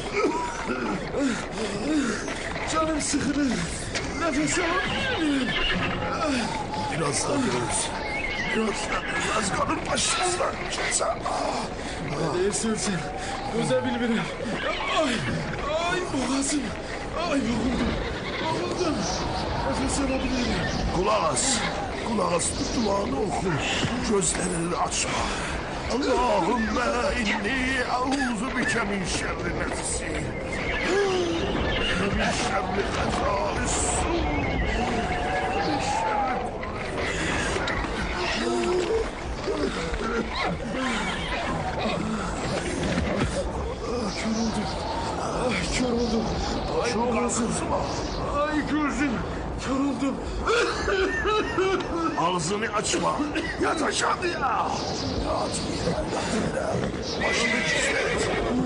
Canım sıxılır. Nəfəs alamıyorum. Biraz da göz. Biraz da göz. Az qalır başımızdan keçər. Ne deyirsən sən? Gözə bilmirəm. Ay, ay boğazım. Ay yoruldum. Yoruldum. Nəfəs alabilirim. Kulaq as. Kulaq as. Duanı oku. Gözlerini açma. Allahümme inni auzu bike min şerri nefsi. Min şerri gazâi su. Min şerri Kör oldum. Ay kör oldum. Ay boğazım. Ay gözüm. Kör oldum. Ağzını açma. Yat aşağı ya. Yat. Başını çizlet.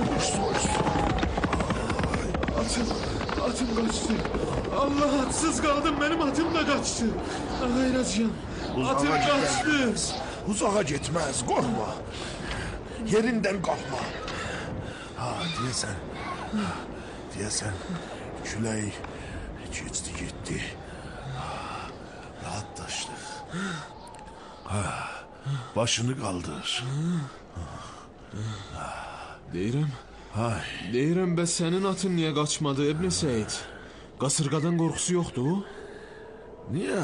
Atım, atım kaçtı. Allah atsız kaldım, benim atım da kaçtı. Ay Razcan, atım kaçtı. Uzağa gitmez, korkma. Yerinden kalkma. Ha, diyesen, diyesen, küley geçti gitti. Rahatlaştık. Ha, başını kaldır. Deyirəm, Ay, deyirəm bəs sənin atın niyə qaçmadı İbn Seyd? Qasırğadan qorxusu yoxdur? niye?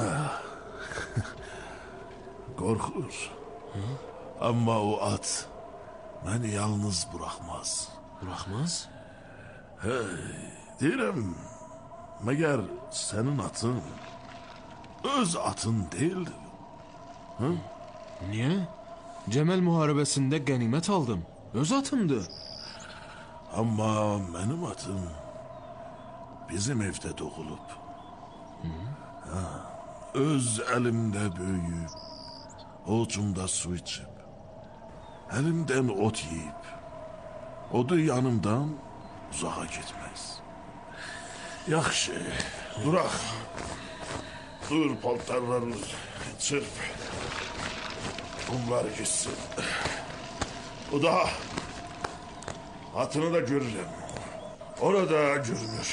Korkur. Ama o at beni yalnız bırakmaz. Buraxmaz? Deyirəm, məgər sənin atın öz atın deyildi. Niyə? Cəməl müharibəsində qənimət aldım. Öz atımdı. Amma mənim atım bizim evdə doğulub. Ha, öz əlimdə böyüyüb, ovucumda su içib, əlimdən ot yeyib, odu yanımdan uzağa getməz. Yaxşı, duraq. Dur paltarlarını çırp. Qumlar gitsin. O da atını da görürüm. Orada görünür.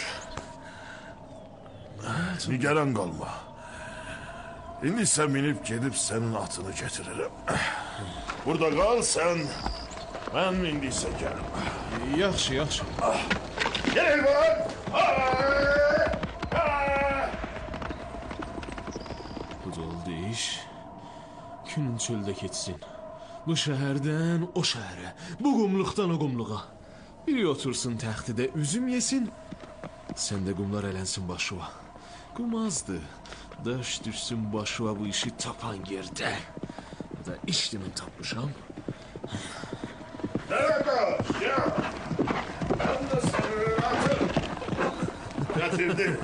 Nigaran qalma. İndi sən minib gedib sənin atını getiririm. Burada qal sən. Mən indi isə gəlim. Yaxşı, yaxşı. Gəl Elvan! Bu da oldu iş. Günün çöldə keçsin. Bu şəhərdən o şəhərə, bu qumluqdan o qumluğa. Biri otursun təxtidə üzüm yesin, sən də qumlar ələnsin başıva. Qum azdı, daş düşsün başıva bu işi tapan yerdə. Bu da işlimin tapmışam. Nerede? Ya! Ben de senin atım. Getirdim.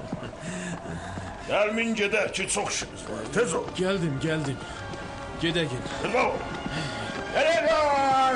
Gəlmin gedək ki, çox işimiz var. Tez ol. Gəldim, gəldim. Gedəgin. Bravo. Elvan!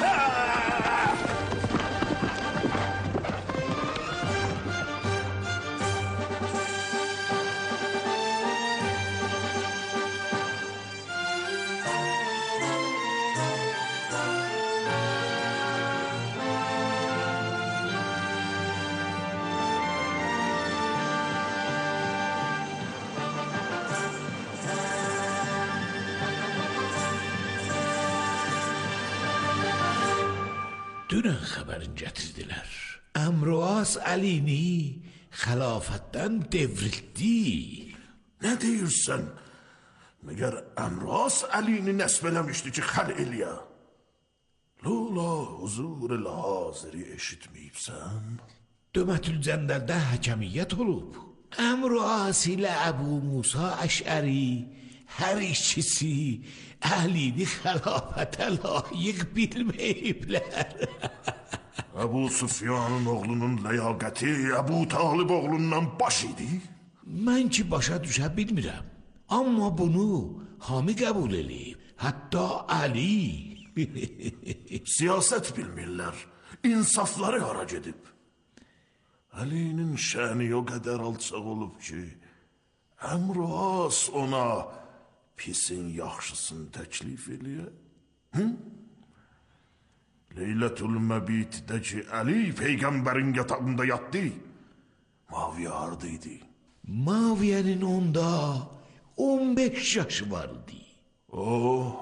Dünən xəbərin gətirdilər. Əmruaz Əlini xilafətdən devrildi. Nə deyirsən? Məgər Əmruaz Əlini nəsb eləmişdi ki, xəl eləyə? Lula huzur-ül haziri eşitməyibsən? Dömətül Cəndəldə həkəmiyyət olub. Əmruaz ilə Əbu Musa Əşəri hər ikisi Əlini xilafətə layiq bilməyiblər. Əbu Süfyanın oğlunun ləyaqəti Əbu Talib oğlundan baş idi. Mən ki başa düşə bilmirəm. Amma bunu hamı qəbul eləyib. Hətta Əli. Siyasət bilmirlər. İnsafları hara gedib. Əlinin şəni o qədər alçaq olub ki, Əmruaz ona pisin yaxşısını təklif eləyə. Hı? Leyletül Mebit'deki Ali peygamberin yatağında yattı. Muaviye hardaydı. Muaviye'nin onda on beş yaşı vardı. O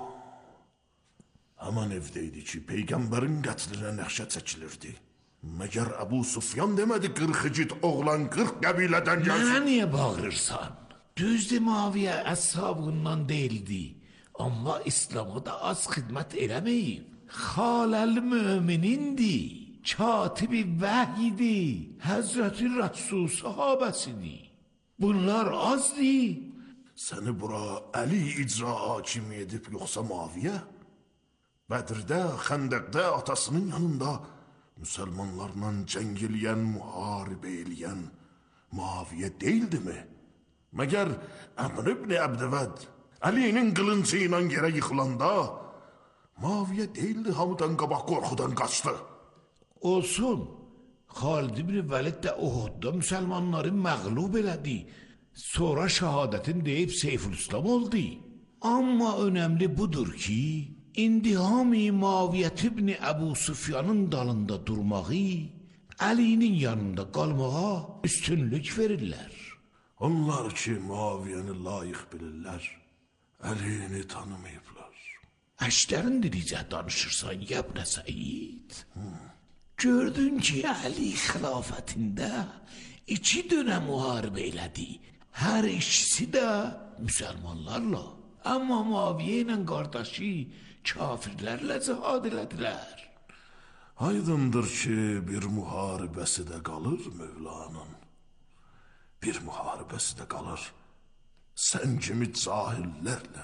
hemen evdeydi ki peygamberin qətlinə nəşə çəkilirdi. Məgər Əbu Sufyan demədi qırx igid oğlan qırx qəbilədən gəlsin. Mənə niyə bağırırsan? Düzdür, Muaviye əshabından değildi. Amma İslam'a da az xidmət eləməyib. Xaləl müminindi. Katibi vəhidi. Həzrəti Rəsul sahabəsidir. Bunlar azdı. Səni bura Əli icra hakimi edib yoxsa Muaviyə? Bədirdə, Xəndəqdə atasının yanında müsəlmanlarla cəng eləyən, müharibə eləyən Muaviyə deyildi mi? Məgər Əmr ibn Əbdəvəd Əlinin qılıncı ilə yerə yıxılanda Muaviyə deyildi, hamıdan qabaq qorxudan qaçdı. Olsun. Xalid ibn Vəlid də Uhudda müsəlmanları məğlub elədi. Sonra şəhadətin deyib Seyfülislam oldu. Amma önəmli budur ki, indi hamı Muaviyyət ibn Əbu Sufyanın dalında durmağı, Əlinin yanında qalmağa üstünlük verirlər. Onlar ki, Muaviyyəni layiq bilirlər, Əlini tanımayıblar. Əşlərin dedicə danışırsan, Yəbnə Səid. Gördün ki, Əli xilafətində iki dönəm müharibə elədi. Hər ikisi də müsəlmanlarla. Amma Muaviyə ilə qardaşı kafirlərlə cihad elədilər. Aydındır ki, bir müharibəsi də qalır Mövlanın. Bir müharibəsi də qalır sən kimi cahillərlə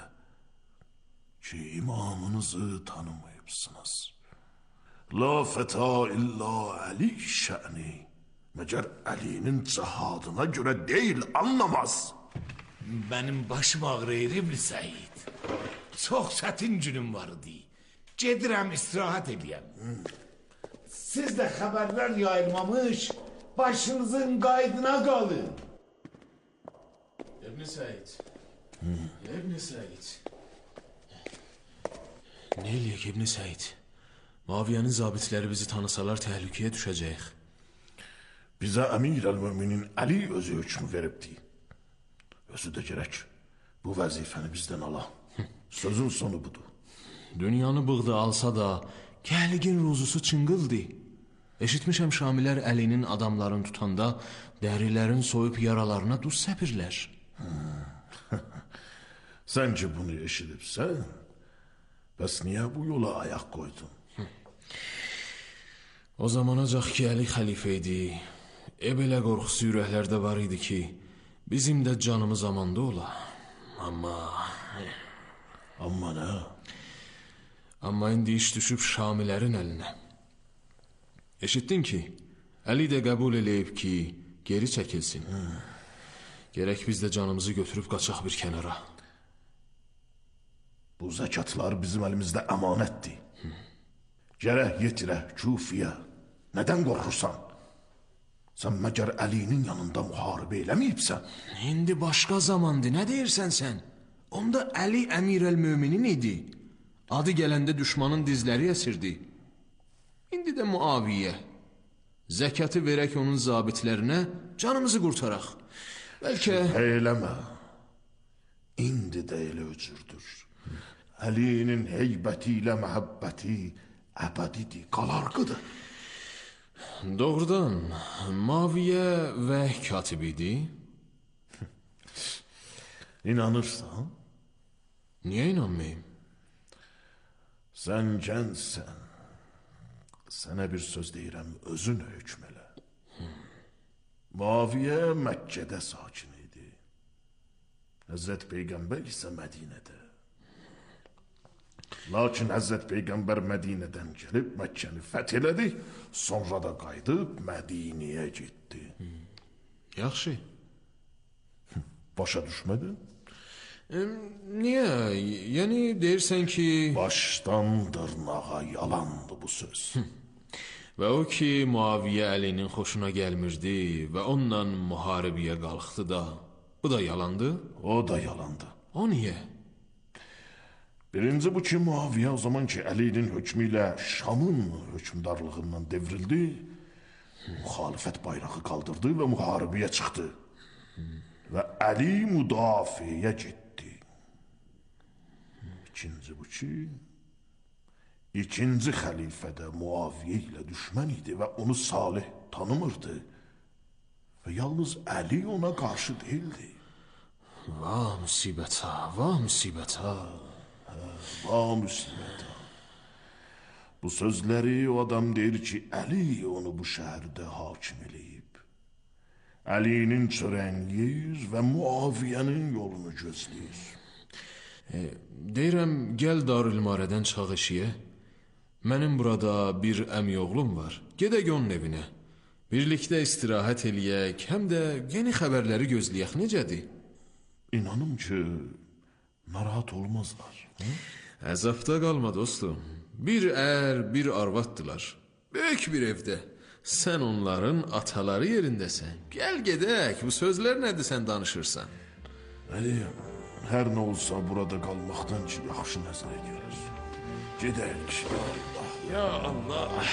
ki, imamınızı tanımayıbsınız. La feta illa Əli şəni. Məgər Əlinin cihadına görə deyil, anlamaz. Mənim başım ağrıyır İbn Səid. Çox çətin günüm vardı. Gedirəm istirahət edəyəm. Siz də xəbərlər yayılmamış, başınızın qaydına qalın. İbn Səid. İbn Səid. Nə eləyək İbn Səid? Muaviyyənin zabitləri bizi tanısalar təhlükəyə düşəcəyik. Bizə Əmir əl-Müminin Əli özü hökmü veribdi. Özü də gərək bu vəzifəni bizdən ala. Sözün sonu budur. Dünyanı bığda alsa da kəhlikin ruzusu çıngıldı. Eşitmişəm Şamilər Əlinin adamlarını tutanda dərilərin soyub yaralarına duz səpirlər. Sən ki bunu eşidibsən, bəs niyə bu yola ayaq qoydun? O zamanacaq ki, Əli xəlifə idi, e belə qorxusu ürəklərdə var idi ki, bizim də canımız amanda ola. Amma... Amma nə? Amma indi iş düşüb Şamilərin əlinə. Eşitdin ki, Əli də qəbul eləyib ki, geri çəkilsin. Hmm. Gərək biz də canımızı götürüb qaçaq bir kənara. Bu zəkatlar bizim əlimizdə əmanətdir. Hmm. Gərək yetirə Kufiyə. Nədən qorxursan? Sən məgər Əlinin yanında müharibə eləməyibsən? İndi başqa zamandır, nə deyirsən sən? Onda Əli Əmir əl-Müminin idi. Adı gələndə düşmanın dizləri əsirdi. İndi də Muaviyə. Zəkatı verək onun zabitlərinə, canımızı qurtaraq. Bəlkə... Eyləmə. İndi də elə öcürdür. Əlinin heybəti ilə məhəbbəti əbədidir, qalarqıdır. Doğrudan, Muaviyə vəh katibidir. İnanırsan? Niyə inanmayayım? Sən gənsən. Sənə bir söz deyirəm, özün hökm elə. Muaviyə Məkkədə sakin idi. Həzrət Peyğəmbər isə Mədinədə. Lakin Həzrət Peyğəmbər Mədinədən gəlib Məkkəni fəth elədi, sonra da qayıdıb Mədiniyə getdi. Yaxşı. Başa düşmədin? E, niyə? Yəni deyirsən ki... Başdan dırnağa yalandı bu söz. Və o ki, Muaviyə Əlinin xoşuna gəlmirdi və onunla müharibəyə qalxdı da, bu da yalandı? O da yalandı. O niyə? Birinci bu ki, Muaviyə o zaman ki, Əlinin hökmü ilə Şamın hökmdarlığından devrildi, müxalifət bayrağı qaldırdı və müharibəyə çıxdı. Və Əli müdafiəyə getdi. İkinci bu ki, ikinci xəlifədə Muaviyə ilə düşmən idi və onu salih tanımırdı. Və yalnız Əli ona qarşı deyildi. Va müsibət ha, va müsibət ha. Va müsibət ha. Bu sözləri o adam deyir ki, Əli onu bu şəhərdə hakim eləyib. Əlinin çörəngir və Muaviyənin yolunu gözləyir. E, deyirəm, gəl Darülmarədən çağ eşiyə. Mənim burada bir əmi oğlum var. Gedək onun evinə. Birlikdə istirahət eləyək, həm də yeni xəbərləri gözləyək. Necədir? İnanım ki, narahat olmazlar. Hı? Əzabda qalma dostum. Bir ər, bir arvaddılar. Böyük bir evdə. Sən onların ataları yerindəsən. Gəl gedək, bu sözlər nədir sən danışırsan? Əli, hər nə olsa burada qalmaqdan ki, yaxşı nəzərə gəlir. Gedək, ya Allah. Ya Allah.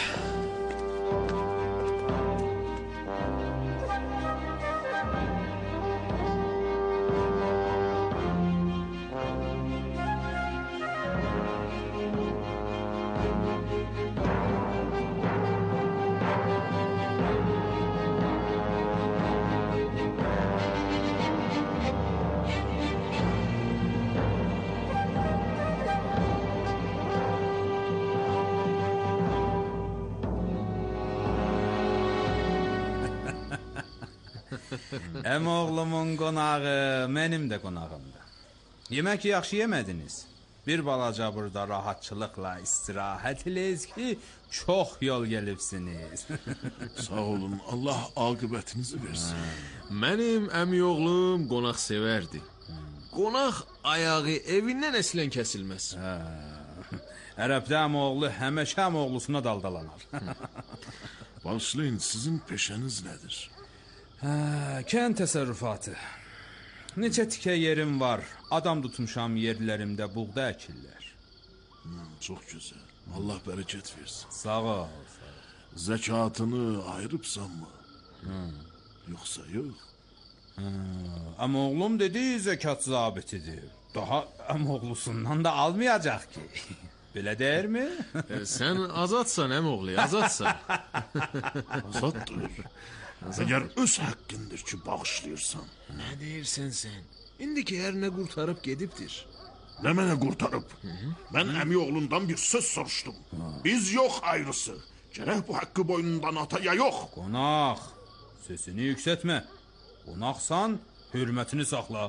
Hem oğlumun qonağı, mənim də qonağımdır. Yemək yaxşı yemədiniz. Bir balaca burada rahatçılıqla istirahət eləyiz ki, çox yol gəlibsiniz. Sağ olun, Allah aqibətinizi versin. Mənim əmi oğlum qonaq sevərdi. Qonaq ayağı evindən əslən kəsilməz. Ərəbdə əmi oğlu həmişə əmi oğlusuna daldalanar. Başlayın, sizin peşəniz nədir? Hə, kənd təsərrüfatı. Neçə tikə yerim var. Adam tutmuşam yerlərimdə buğda əkirlər. Hmm, çox gözəl. Allah bərəkət versin. Sağ ol. Zəkatını ayırıbsanmı? Hmm. Yoxsa yox? Amma oğlum dedi zəkat zabitidir. Daha əmoğlusundan da almayacaq ki. Belə deyir mi? e, sən azadsan əmoğlu, azadsan. Azaddır. Əgər öz haqqındır ki, bağışlayırsan. Nə deyirsən sən? İndi ki, hər nə qurtarıb gedibdir. Nə mənə qurtarıb? Hı -hı. Mən əmi oğlundan bir söz soruşdum. Ha. Biz yox ayrısı. Gərək bu haqqı boynundan ata ya yox. Qonaq, sesini yüksətmə. Qonaqsan, hürmətini saxla.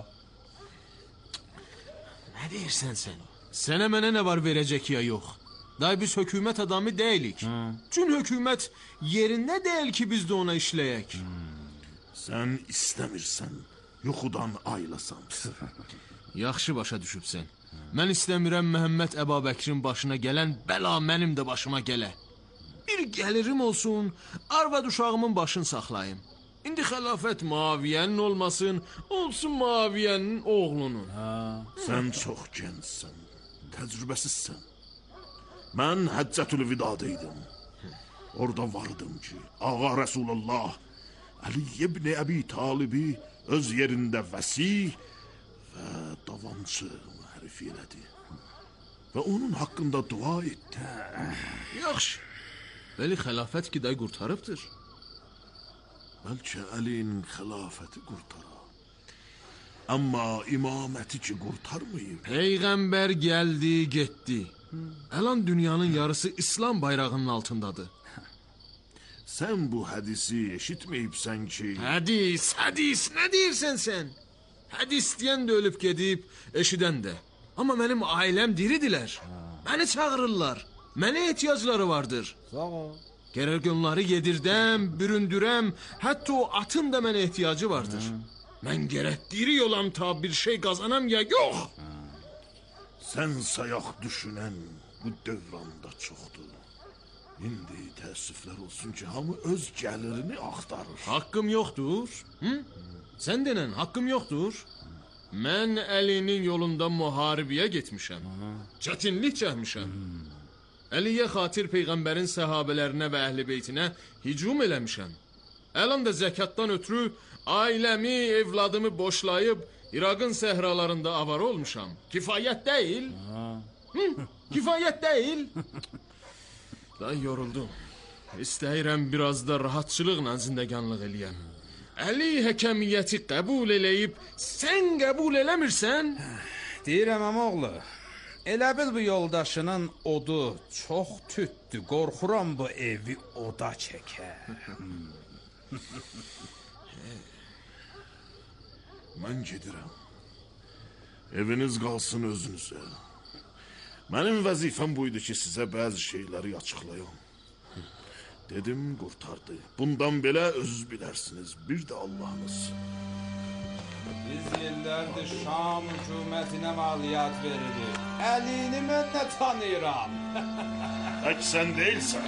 Nə deyirsən sən? Sənə mənə nə var verəcək ya yox? Day biz hökumət adamı deyilik. Çün hökumət yerində deyil ki, biz də ona işləyək. Hmm. Sən istəmirsən, yuxudan aylasan. Yaxşı başa düşübsən. Mən istəmirəm Məhəmməd Əbabəkrin başına gələn bəla mənim də başıma gələ. Bir gəlirim olsun, arvad uşağımın başını saxlayım. İndi xəlafət Muaviyənin olmasın, olsun Muaviyənin oğlunun. Ha. Sən çox gəncsən, təcrübəsizsən. Mən Həccətül Vidadaydım. Orada vardım ki, Ağa Rəsulullah Əli ibn Əbi Talibi öz yerində vəsih və davamçı mühərrif elədi. Və onun haqqında dua etdi. Yaxşı, bəli xəlafət ki, day qurtarıbdır. Bəlkə Əlinin xilafəti qurtara. Amma imaməti ki, qurtarmayıb. Peyğəmbər gəldi, getdi. Əlan dünyanın yarısı İslam bayrağının altındadır. Sən bu hədisi eşitməyibsən ki... Hədis, hədis, nə deyirsən sən? Hədis deyən də ölüb gedib, eşidən də. Amma mənim ailəm diridilər. Məni çağırırlar. Mənə ehtiyacları vardır. Sağ ol. Gərək onları yedirdəm, büründürəm, hətta o atın da mənə ehtiyacı vardır. Ha. Mən gərək diri olam ta bir şey qazanam ya yox. Ha. Sən sayaq düşünən bu dövranda çoxdur. İndi təəssüflər olsun ki, hamı öz gəlirini axtarır. Haqqım yoxdur. Hı? Sən denən, haqqım yoxdur. Mən Əlinin yolunda müharibəyə getmişəm. Çətinlik çəkmişəm. Əliyə xatir Peyğəmbərin səhabələrinə və əhl-i beytinə hücum eləmişəm. Əlam da zəkatdan ötürü ailəmi, evladımı boşlayıb İraqın səhralarında avara olmuşam. Kifayət deyil? Hı, kifayət deyil? Daha yoruldum. İstəyirəm biraz da rahatçılıqla zindəganlıq eləyəm. Əli həkəmiyyəti qəbul eləyib, sən qəbul eləmirsən? Deyirəm əmoğlu, elə bil bu yoldaşının odu çox tütdü, qorxuram bu evi oda çəkər. Mən gedirəm. Eviniz qalsın özünüzə. Mənim vəzifəm buydu ki, sizə bəzi şeyləri açıqlayam. Dedim, qurtardı. Bundan belə özünüz bilərsiniz. Bir də Allahınız. Biz illərdir Şam hükümətinə maliyyat veririk. Əlini mən də tanıyıram. Tək sən deyilsən.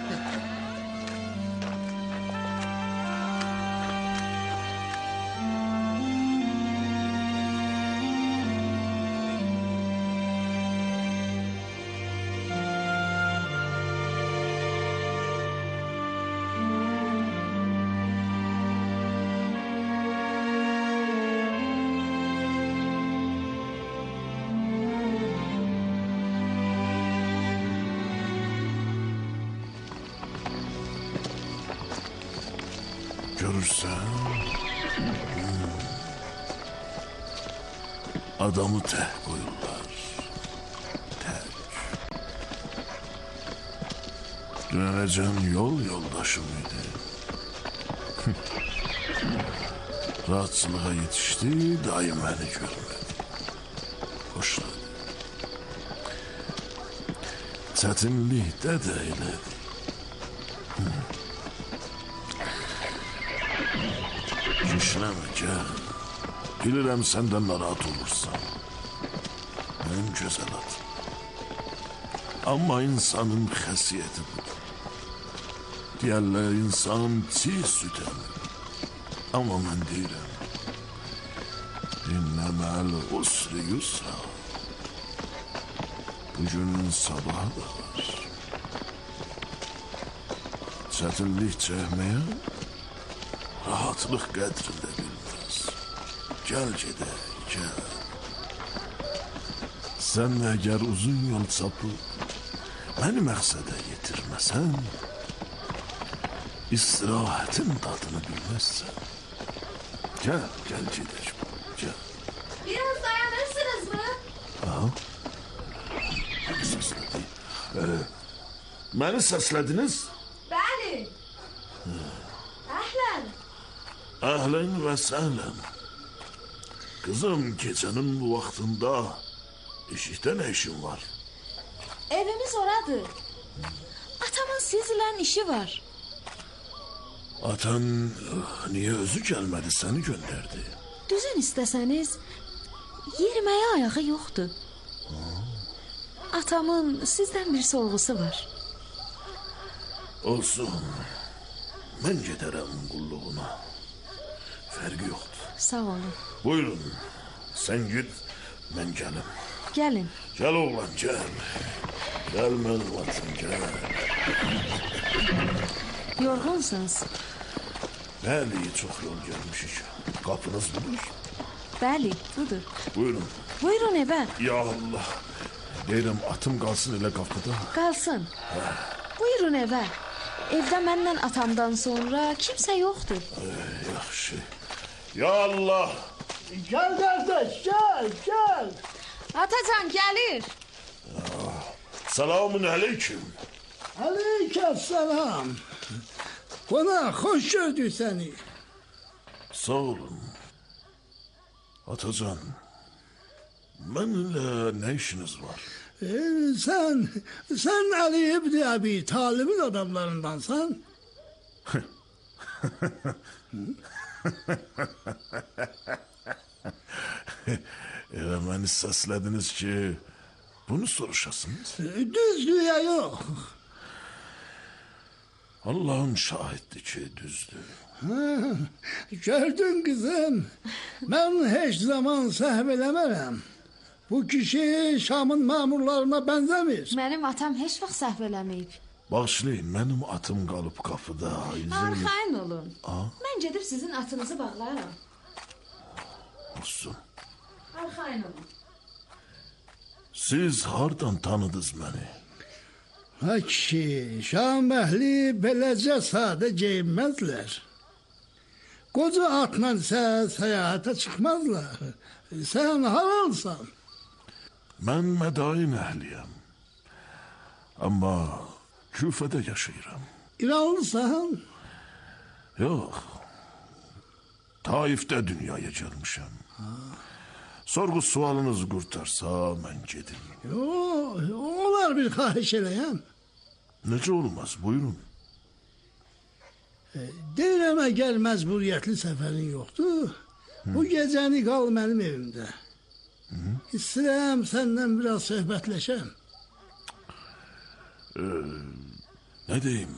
Görürsən, adamı tək qoyurlar, tək. Dönəcən yol yoldaşım idi. Rahatsızlığa yetişdi, dayı məni görmədi. Xoşladı. Çətinlikdə də elədi. Kişnəmə, gəl. Bilirəm səndən narahat olursan. Mənim gözəl adım. Amma insanın xəsiyyəti budur. Deyərlər, insan çiğ süt əmir. Amma mən deyirəm, İnnəməl usri yusra. Bugünün sabahı da var. Çətinlik çəkməyə rahatlıq qədrində bilməz. Gəl gedək, gəl. Sən əgər uzun yol çapıb məni məqsədə yetirməsən, istirahətin dadını bilməzsən. Gəl, gəl gedək, gəl. Biraz dayanırsınız mı? Aha. Səslədi. Ee, məni səslədiniz? Bəli. Əhlən. Əhlən və səhlən. Kızım, gecənin bu vaxtında eşikdə nə işin var? Evimiz oradır. Atamın sizlə işi var. Atan niyə özü gəlmədi, səni göndərdi? Düzün istəsəniz, yeriməyə ayağı yoxdur. Atamın sizdən bir sorğusu var. Olsun. Mən gedərəm qulluğuna. Fərqi yoxdur. Sağ olun. Buyurun. Sən git, mən gəlim. Gəlin. Gəl oğlan, gəl. Gəl mənim atım, gəl. Yorğunsunuz. Bəli, çox yol gəlmişik. Qapınız budur. Bəli, budur. Buyurun. Buyurun evə. Ya Allah. Deyirəm, atım qalsın elə qapıda. Qalsın. Buyurun evə. Evdə məndən atamdan sonra kimsə yoxdur. Ay, yaxşı. Ya Allah. Gəl qardaş, gəl, gəl. Atacan gəlir. Selamun aleyküm. Aleykəssalam. Qonaq, xoş gördük səni. Sağ olun. Atacan, mənimlə nə işiniz var? E, sən, sən Ali İbn Əbi Talibin adamlarındansan. Elə məni səslədiniz ki, bunu soruşasınız. Düzdür ya yox. Allah'ın şahitdir ki düzdür. Ha, gördün kızım, ben hiç zaman səhv eləmərəm. Bu kişi Şamın memurlarına benzemir. Benim atam heç vaxt səhv eləməyib. Bağışlayın, benim atım qalıp qapıda. İzin... Arxayın olun. Ha? Mən gedib sizin atınızı bağlayaram. Olsun. Arxayın olun. Siz hardan tanıdınız beni? Ha kişi, Şam əhli beləcə sadə geyinməzlər. Koca atla ise seyahate çıkmazlar. Sen halalsan. Ben Medain əhliyəm. Amma Küfədə yaşayıram. İranlısan? Yox. Taif'də dünyaya gəlmişəm. Sorğu sualınız qurtarsa mən gedim. Yox, olar bir xahiş eləyəm. Necə olmaz, buyurun. E, deyirəm əgər məcburiyyətli səfərin yoxdur, Hı. bu gecəni qal mənim evimdə. Hı. İstəyirəm səndən biraz söhbətləşəm. Ee, ne diyeyim?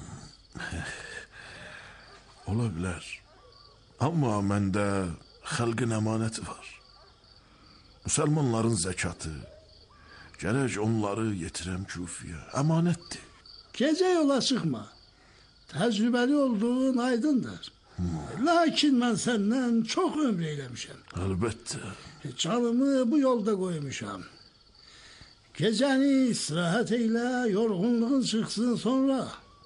Ola bilər. Amma məndə xalqın əmanəti var. Müsəlmanların zəkatı. Gərək onları yetirəm Küfiyə. Əmanətdir. Gecə yola çıxma. Təcrübəli olduğun aydındır. Hmm. Lakin mən səndən çox ömür eyləmişəm. Əlbəttə. Canımı bu yolda qoymuşam. Gecəni istirahət eylə, yorğunluğun çıxsın sonra.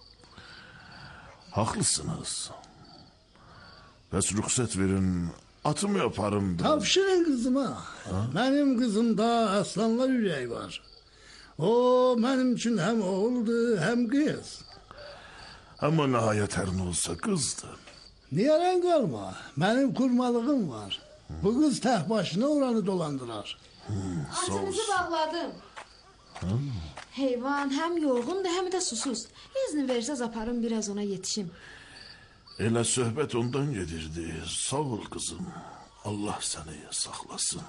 Haqlısınız. Bəs rüxsət verin, atımı yaparım. Tavşırın qızıma. Ha? Mənim qızımda aslanlar ürəyi var. O, mənim üçün həm oğuldur, həm qız. Amma nəhayət hər nə olsa qızdır. Niyərən qalma, mənim kurmalığım var. Hı. Bu qız tək başına oranı dolandırar. Hmm, Atınızı bağladım. Hı. Heyvan həm yorğundur, həm də susuz. İzni versəz aparım, biraz ona yetişim. Elə söhbət ondan gedirdi. Sağ ol qızım. Allah səni saxlasın.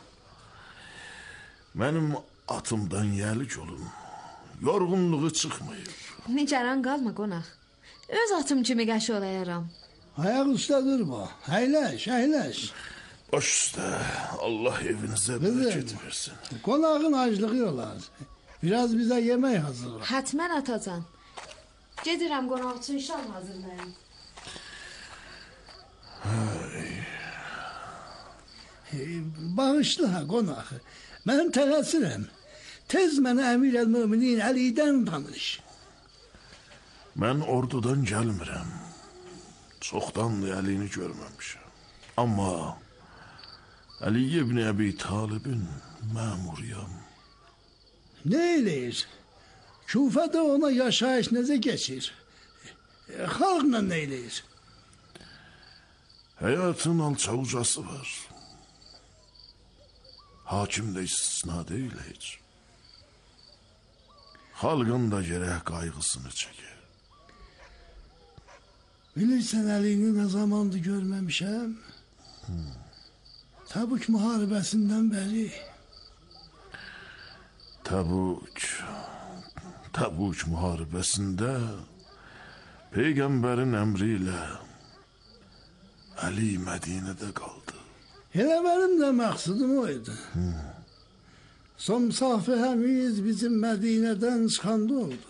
Mənim atımdan yəlik olun. Yorğunluğu çıxmayıb. Nigaran qalma qonaq. Öz atım kimi qəş olayaram. Ayaq üstə durma. Əyləş, əyləş. Baş üstə. Allah evinizə bərəkət versin. Qonağın aclığı olar. Biraz bizə yemək hazırla. Hətmən atacan. Gedirəm qonaq üçün şam hazırlayım. Bağışla qonaq. Mən tələsirəm. Tez mənə Əmir el-Müminin Əlidən tanış. Mən ordudan gəlmirəm. Çoxdandır Əlini görməmişəm. Amma Əli ibn Əbi Talibin məmuriyam. Ne eləyir? Küfədə ona yaşayış necə keçir? Xalqla ne eləyir? Həyatın alçavucası var. Hakim də istisna deyil heç. Xalqın da gərək qayğısını çəkir. Bilirsən Əlini nə zamandır görməmişəm? Hmm. Təbük müharibəsindən bəri. Təbük, Təbük müharibəsində Peyğəmbərin əmri ilə Əli Mədinədə qaldı. Elə mənim də məqsədim o idi. Hmm. Son müsafihəmiz bizim Mədinədən çıxanda oldu.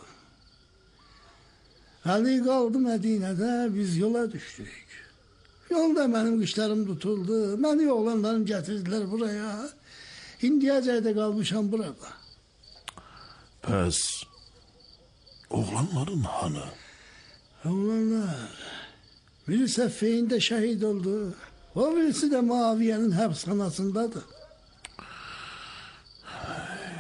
Əli qaldı Mədinədə, biz yola düşdük. Yolda mənim qışlarım tutuldu, məni oğlanlarım gətirdilər buraya. İndiyəcək də qalmışam burada. Pəs, oğlanların hanı? Oğlanlar, biri Səffeyində şəhid oldu, o birisi də Muaviyyənin həbsxanasındadır.